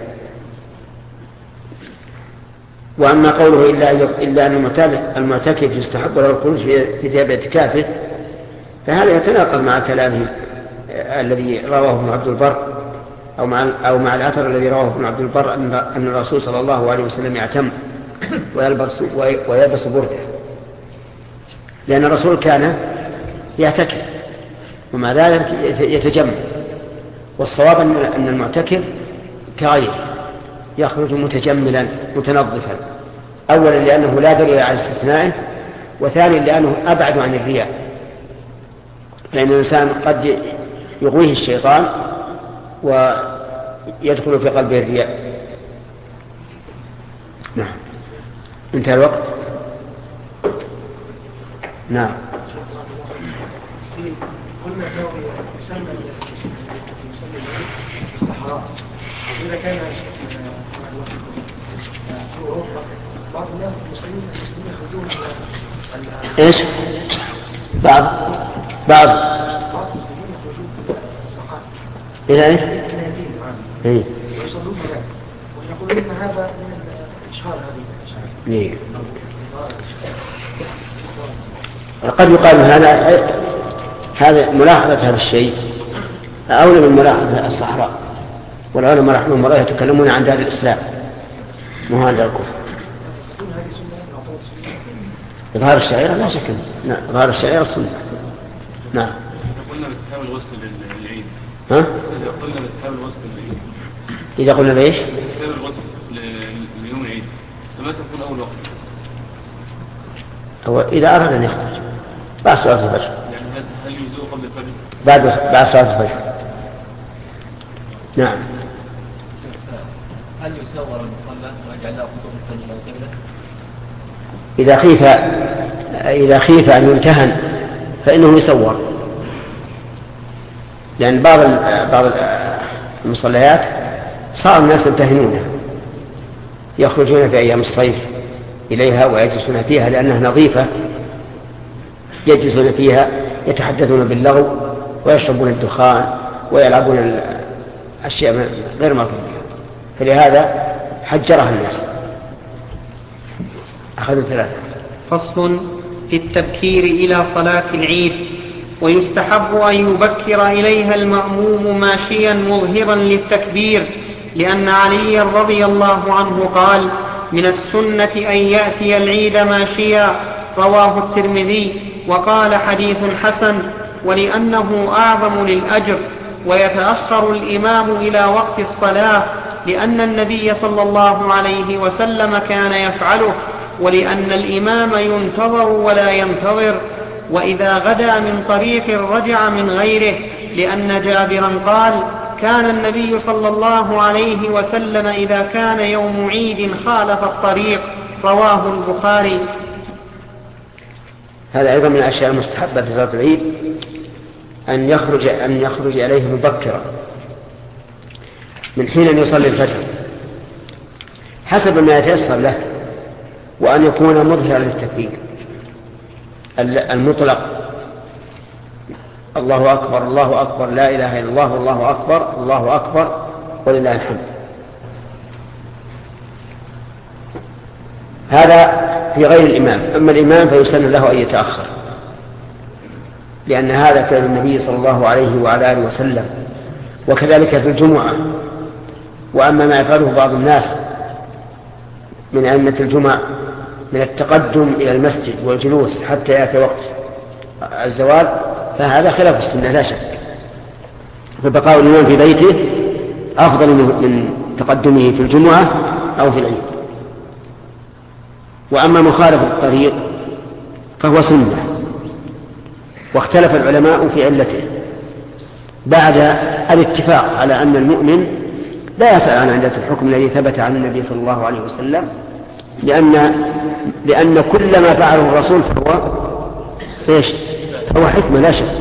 Speaker 1: وأما قوله إلا, إلا أن المعتكف يستحب له الخروج في ثياب اعتكافه فهذا يتناقض مع كلامه الذي رواه ابن عبد البر أو مع, أو مع الأثر الذي رواه ابن عبد البر أن الرسول صلى الله عليه وسلم يعتم ويلبس, ويلبس برده، لأن الرسول كان يعتكف ومع ذلك يتجمل. والصواب أن المعتكف كغيره يخرج متجملا متنظفا، أولا لأنه لا دليل على استثنائه، وثانيا لأنه أبعد عن الرياء، لأن الإنسان قد يغويه الشيطان ويدخل في قلبه الرياء. نعم، انتهى الوقت. نعم.
Speaker 4: قلنا أنه يسمى الصحراء، إذا كان في أوروبا بعض الناس المسلمين المسلمين يخرجون
Speaker 1: إيش؟ بعض بعض
Speaker 4: بعض المسلمين يخرجون الصحراء
Speaker 1: إلى إيش؟ إيه؟
Speaker 4: ويصلون هناك ويقولون أن هذا من الإشهار هذه.
Speaker 1: إيه؟ قد يقال هذا هذا ملاحظة هذا الشيء أولى من ملاحظة الصحراء، والعلماء رحمهم الله يتكلمون عن دار الإسلام مهاجر الكفر. إظهار الشعيرة لا شك، نعم إظهار الشعيرة السنة. نعم.
Speaker 2: قلنا باستحباب الغسل للعيد.
Speaker 1: ها؟
Speaker 2: إذا قلنا باستحباب الغسل للعيد.
Speaker 1: إذا قلنا بإيش؟
Speaker 2: باستحباب الغسل ليوم العيد، فما تكون أول وقت؟
Speaker 1: هو إذا أراد أن يخرج بعد صلاة الفجر.
Speaker 2: يعني هل يجزئ قبل الفجر؟
Speaker 1: بعد بعد صلاة الفجر. نعم.
Speaker 6: هل يسور المصلى ويجعل له خطوط القبلة والقبلة؟
Speaker 1: إذا خيف إذا خيف أن يمتهن فإنه يسور، لأن بعض بعض المصليات صار الناس يمتهنونها، يخرجون في أيام الصيف إليها ويجلسون فيها لأنها نظيفة، يجلسون فيها يتحدثون باللغو ويشربون الدخان ويلعبون الأشياء غير مرغوبة، فلهذا حجرها الناس. أخذوا ثلاثة.
Speaker 3: فصل في التبكير إلى صلاة العيد. ويستحب أن يبكر إليها المأموم ماشيا مظهرا للتكبير، لأن علي رضي الله عنه قال: من السنة أن يأتي العيد ماشيا، رواه الترمذي، وقال حديث حسن، ولأنه أعظم للأجر. ويتأخر الإمام إلى وقت الصلاة، لأن النبي صلى الله عليه وسلم كان يفعله، ولأن الإمام ينتظر ولا ينتظر. وإذا غدا من طريق رجع من غيره، لأن جابرا قال: كان النبي صلى الله عليه وسلم إذا كان يوم عيد خالف الطريق، رواه البخاري.
Speaker 1: هذا أيضا من الأشياء المستحبة في صلاة العيد أن يخرج أن يخرج إليه مبكرا من حين أن يصلي الفجر حسب ما يتيسر له، وأن يكون مظهرا للتكبير المطلق: الله أكبر الله أكبر لا إله إلا الله الله أكبر الله أكبر ولله الحمد. هذا في غير الإمام. أما الإمام فيسن له أن يتأخر، لأن هذا فعل النبي صلى الله عليه وعلى آله وسلم، وكذلك في الجمعة. وأما ما يفعله بعض الناس من أئمة الجمعة من التقدم إلى المسجد والجلوس حتى يأتي وقت الزوال فهذا خلاف السنة لا شك، فبقاء الإمام في بيته أفضل من تقدمه في الجمعة أو في العيد. وأما مخالفة الطريق فهو سنة، واختلف العلماء في علته بعد الاتفاق على أن المؤمن لا يسأل عن علة الحكم الذي ثبت عن النبي صلى الله عليه وسلم، لأن لأن كل ما فعله الرسول فهو إيش؟ فهو حكمة لا شك.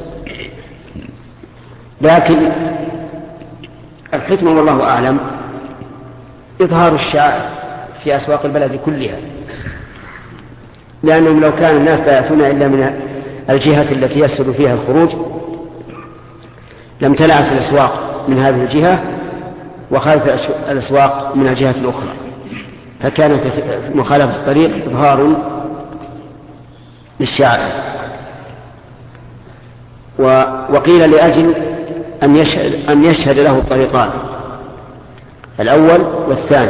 Speaker 1: لكن الحكمة والله أعلم إظهار الشعائر في أسواق البلد كلها، لأنهم لو كان الناس لا يأتون إلا من الجهة التي يسهل فيها الخروج لم تلعب في الأسواق من هذه الجهة وخالف الأسواق من الجهة الأخرى، فكانت مخالفة الطريق إظهار للشعائر. وقيل لأجل أن يشهد, أن يشهد له الطريقان الأول والثاني،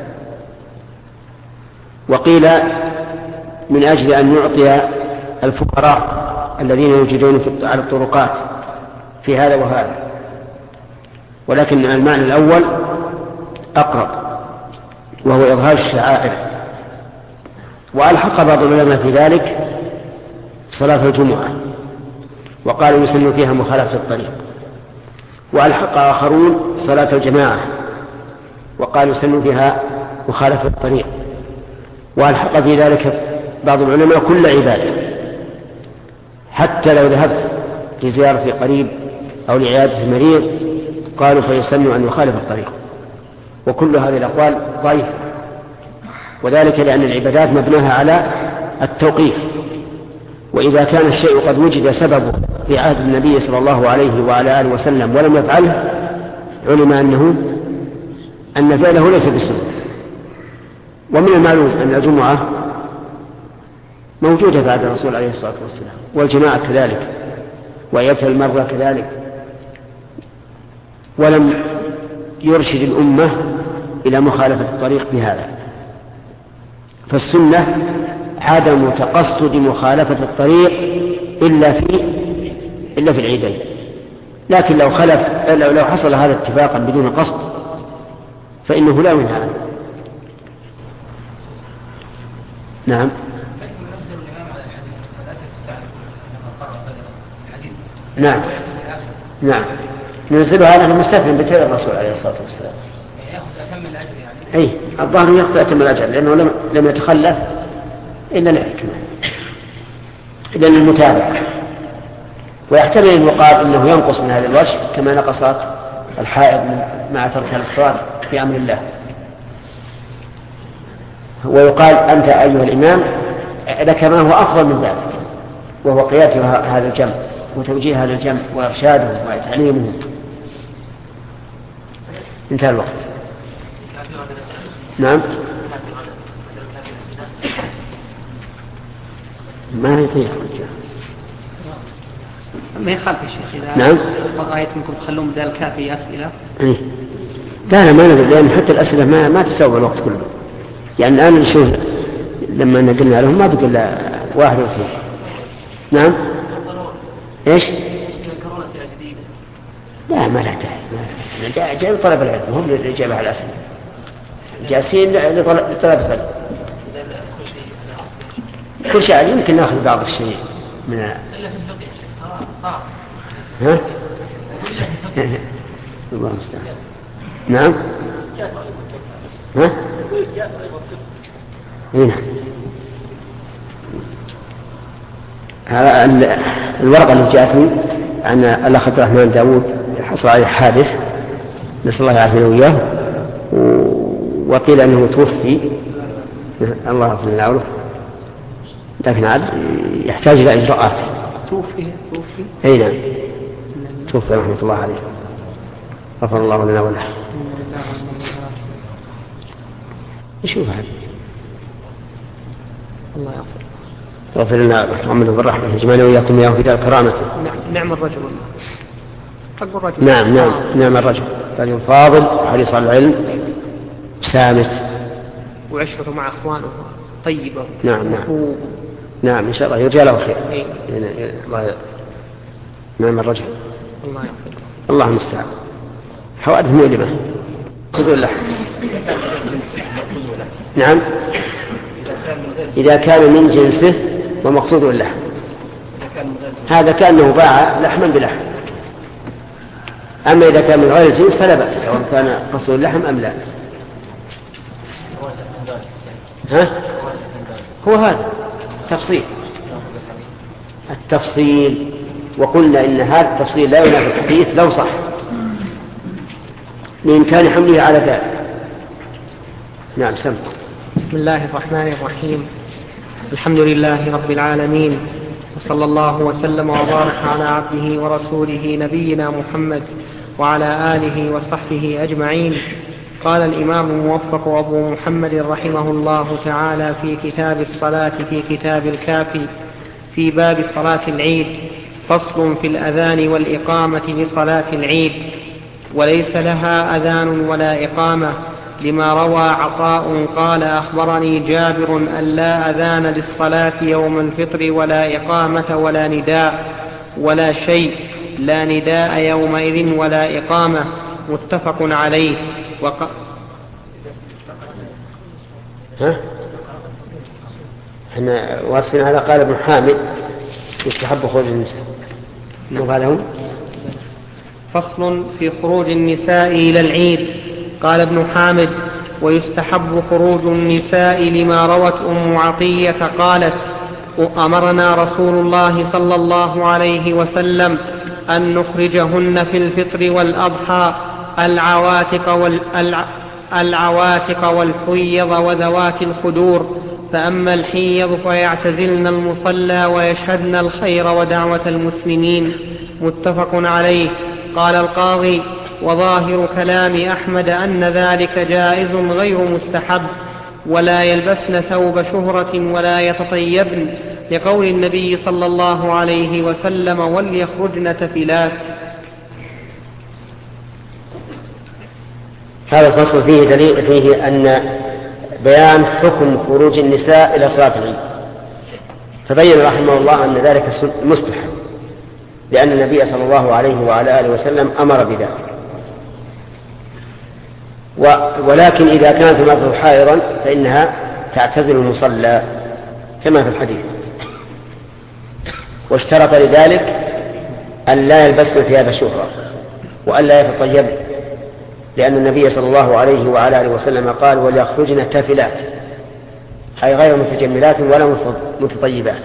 Speaker 1: وقيل من أجل أن يعطي الفقراء الذين يوجدون على الطرقات في هذا وهذا، ولكن المعنى الأول أقرب وهو إظهار الشعائر. وألحق بعض العلماء في ذلك صلاة الجمعة وقالوا يسن فيها مخالفة الطريق، وألحق آخرون صلاة الجماعة وقالوا يسن فيها مخالفة الطريق، وألحق في ذلك بعض العلماء كل عبادة، حتى لو ذهبت لزيارة قريب أو لعيادة مريض قالوا فيسن أن يخالف الطريق. وكل هذه الأقوال ضعيفة، وذلك لأن العبادات مبناها على التوقيف، وإذا كان الشيء قد وجد سببه في عهد النبي صلى الله عليه وعلى آله وسلم ولم يفعله علم أنه أن فعله ليس بسنة. ومن المعلوم أن الجمعة موجودة بعد الرسول عليه الصلاة والسلام، والجماعة كذلك، ويبتل المرة كذلك، ولم يرشد الأمة إلى مخالفة الطريق بهذا. فالسنة عدم تقصد مخالفة الطريق إلا في إلا في العيدين، لكن لو خلف لو حصل هذا اتفاقا بدون قصد فإنه لا ينهى عنه. نعم. نعم نعم ننزلها على المستثنى بفعل الرسول عليه الصلاة والسلام.
Speaker 6: يأخذ أتم الأجر يعني.
Speaker 1: أي الظاهر يأخذ أتم الأجر لأنه لم لم يتخلف إلا الحكمة إلا المتابعة، ويحتمل أن يقال إنه ينقص من هذا الوجه كما نقصت الحائض مع ترك الصلاة في أمر الله. ويقال أنت أيها الإمام لك ما هو أفضل من ذلك، وهو قيادة هذا الجمع وتوجيه هذا الجمع وإرشاده وتعليمه. انتهى الوقت. نعم. ما يطيع
Speaker 3: ما يخالف يا شيخ إذا
Speaker 1: نعم
Speaker 3: بغاية منكم تخلون بدال الكافي أسئلة.
Speaker 1: إيه؟ لا لا ما نقول، لأن حتى الأسئلة ما ما تسوى الوقت كله. يعني الآن نشوف لما نقلنا لهم ما بقول لا واحد واثنين. نعم. إيش؟ لا ما لا داعي، جاي لطلب العلم هم للإجابة على الأسئلة، جالسين لطلب العلم. كل شيء يمكن ناخذ بعض الشيء من ها الله المستعان. نعم. ها هنا هذا الورقة اللي جاءتني عن الأخ عبد الرحمن داوود حصل عليه حادث نسأل الله يعافينا وإياه، وقيل أنه توفي الله يغفر له وله، لكن عاد يحتاج إلى إجراءات.
Speaker 3: توفي توفي
Speaker 1: أي نعم توفي رحمة الله عليه، غفر الله لنا وله. نشوف هذا
Speaker 3: الله يغفر
Speaker 1: يغفر لنا محمد بالرحمة يجمعنا وإياكم وإياه في دار كرامته.
Speaker 3: نعم الرجل والله.
Speaker 1: نعم نعم نعم الرجل رجل فاضل حريص على العلم سامت
Speaker 3: وعشرته مع اخوانه طيبه.
Speaker 1: نعم نعم نعم إن شاء الله يرجى له خير. الله نعم الرجل
Speaker 3: الله يحفظك.
Speaker 1: الله المستعان. حوادث مؤلمة. مقصود اللحم. نعم إذا كان من جنسه ومقصود اللحم، هذا كأنه باع لحما بلحم. أما إذا كان من غير الجنس فلا بأس سواء كان قصد اللحم أم لا. ها؟ هو هذا تفصيل التفصيل، وقلنا إن هذا التفصيل لا ينافي الحديث لو صح لإمكان حمله على ذلك. نعم سمع.
Speaker 3: بسم الله الرحمن الرحيم. الحمد لله رب العالمين، وصلى الله وسلم وبارك على عبده ورسوله نبينا محمد وعلى آله وصحبه أجمعين. قال الإمام الموفق أبو محمد رحمه الله تعالى في كتاب الصلاة في كتاب الكافي في باب صلاة العيد: فصل في الأذان والإقامة لصلاة العيد، وليس لها أذان ولا إقامة، لما روى عطاء قال: أخبرني جابر أن لا أذان للصلاة يوم الفطر ولا إقامة ولا نداء ولا شيء، لا نداء يومئذ ولا إقامة، متفق عليه. وق...
Speaker 1: ها؟ احنا واصفين هذا. قال ابن حامد: يستحب خروج النساء. هذا هو
Speaker 3: فصل في خروج النساء إلى العيد. قال ابن حامد: ويستحب خروج النساء لما روت أم عطية قالت: أمرنا رسول الله صلى الله عليه وسلم أن نخرجهن في الفطر والأضحى العواتق, والع... العواتق والحيض وذوات الخدور، فأما الحيض فيعتزلن المصلى ويشهدن الخير ودعوة المسلمين، متفق عليه. قال القاضي: وظاهر كلام أحمد أن ذلك جائز غير مستحب، ولا يلبسن ثوب شهرة ولا يتطيبن، لقول النبي صلى الله عليه وسلم: وليخرجن تفلات.
Speaker 1: هذا الفصل فيه دليل فيه أن بيان حكم خروج النساء إلى صلاة العيد، فبين رحمه الله أن ذلك مستحب، لأن النبي صلى الله عليه وعلى آله وسلم أمر بذلك. ولكن إذا كانت المرأة حائضا فإنها تعتزل المصلى كما في الحديث، واشترط لذلك أن لا يلبسن ثياب شهرة وأن لا يتطيبن، لأن النبي صلى الله عليه وعلى آله وسلم قال: وليخرجن تافلات، أي غير متجملات ولا متطيبات.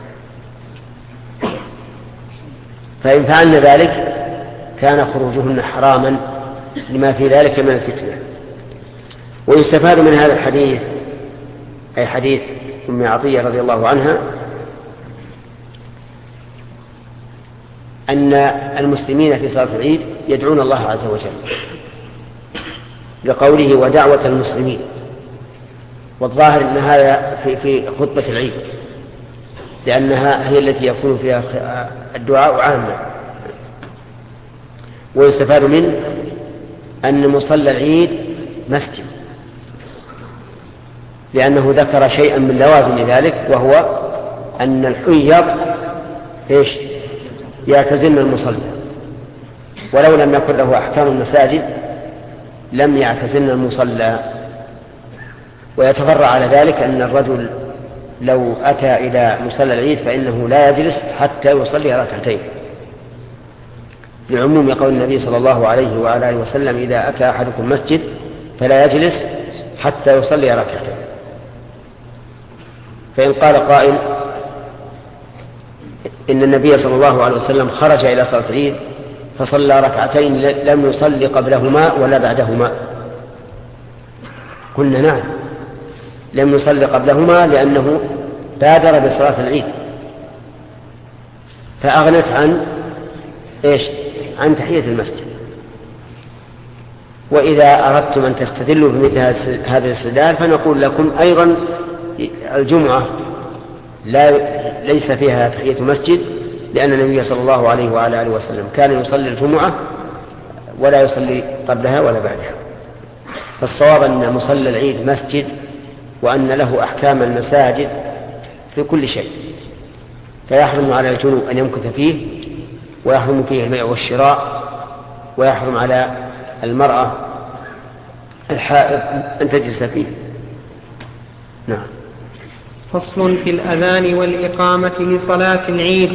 Speaker 1: فإن فعلن ذلك كان خروجهن حراما لما في ذلك من الفتنة. ويستفاد من هذا الحديث، أي حديث أم عطية رضي الله عنها، أن المسلمين في صلاة العيد يدعون الله عز وجل، لقوله: ودعوة المسلمين. والظاهر أن هذا في, في خطبة العيد، لأنها هي التي يكون فيها الدعاء عامة. ويستفاد منه أن مصلى العيد مسجد، لأنه ذكر شيئا من لوازم ذلك، وهو أن الحيض إيش؟ يعتزلن المصلى، ولو لم يكن له أحكام المساجد لم يعتزلن المصلى. ويتفرع على ذلك أن الرجل لو أتى إلى مصلى العيد فإنه لا يجلس حتى يصلي ركعتين، لعموم قول النبي صلى الله عليه وعلى آله وسلم: إذا أتى أحدكم مسجد فلا يجلس حتى يصلي ركعتين. فإن قال قائل إن النبي صلى الله عليه وسلم خرج إلى صلاة العيد فصلى ركعتين لم يصلي قبلهما ولا بعدهما، قلنا نعم، لم يصلي قبلهما لأنه بادر بصلاة العيد فأغنت عن إيش؟ عن تحية المسجد. وإذا أردتم أن تستدلوا بمثل هذا الاستدلال فنقول لكم أيضا: الجمعة لا ليس فيها تحية مسجد، لأن النبي صلى الله عليه وعلى آله وسلم كان يصلي الجمعة ولا يصلي قبلها ولا بعدها. فالصواب أن مصلى العيد مسجد، وأن له أحكام المساجد في كل شيء، فيحرم على الجنوب أن يمكث فيه، ويحرم فيه البيع والشراء، ويحرم على المرأة الحائض أن تجلس فيه. نعم.
Speaker 3: فصل في الأذان والإقامة لصلاة العيد.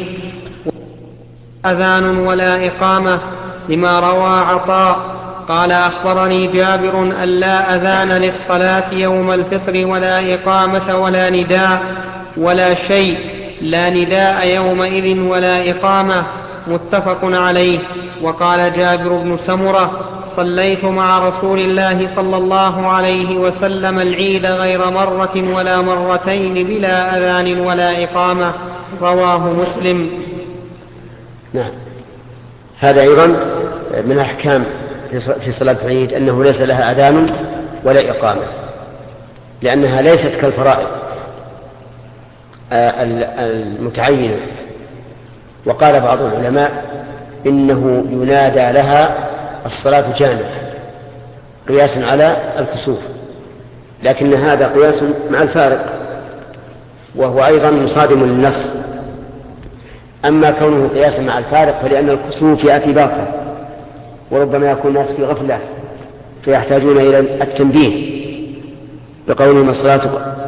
Speaker 3: أذان ولا إقامة، لما روى عطاء قال أخبرني جابر أن لا أذان للصلاة يوم الفطر ولا إقامة ولا نداء ولا شيء، لا نداء يومئذ ولا إقامة، متفق عليه. وقال جابر بن سمرة صليت مع رسول الله صلى الله عليه وسلم العيد غير مرة ولا مرتين بلا أذان ولا إقامة، رواه مسلم.
Speaker 1: نعم. هذا أيضا من أحكام في صلاة العيد أنه ليس لها أذان ولا إقامة، لأنها ليست كالفرائض المتعينة. وقال بعض العلماء إنه ينادى لها الصلاة جامعة قياس على الكسوف، لكن هذا قياس مع الفارق، وهو أيضا مصادم للنص. أما كونه قياسا مع الفارق فلأن الكسوف يأتي باطلا، وربما يكون الناس في غفلة فيحتاجون إلى التنبيه بقولهم الصلاة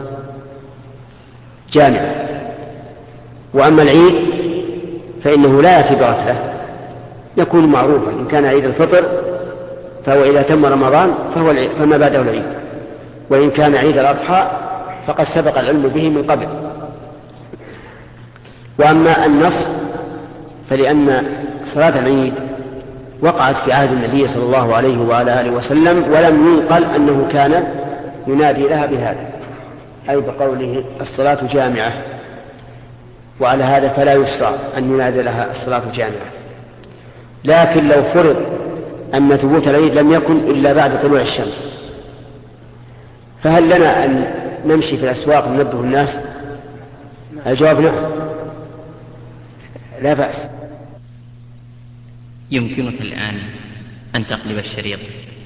Speaker 1: جامعة. وأما العيد فإنه لا يأتي بغفلة، يكون معروفا. إن كان عيد الفطر فهو إذا تم رمضان فهو فما بعده العيد، وإن كان عيد الأضحى فقد سبق العلم به من قبل. وأما النص فلأن صلاة العيد وقعت في عهد النبي صلى الله عليه وعلى آله وسلم، ولم ينقل أنه كان ينادي لها بهذا، أي بقوله الصلاة جامعة. وعلى هذا فلا يشرع أن ينادي لها الصلاة جامعة. لكن لو فرض أن ثبوت العيد لم يكن إلا بعد طلوع الشمس، فهل لنا أن نمشي في الأسواق وننبه الناس؟ الجواب نعم، لا بأس.
Speaker 8: يمكنك الآن أن تقلب الشريط.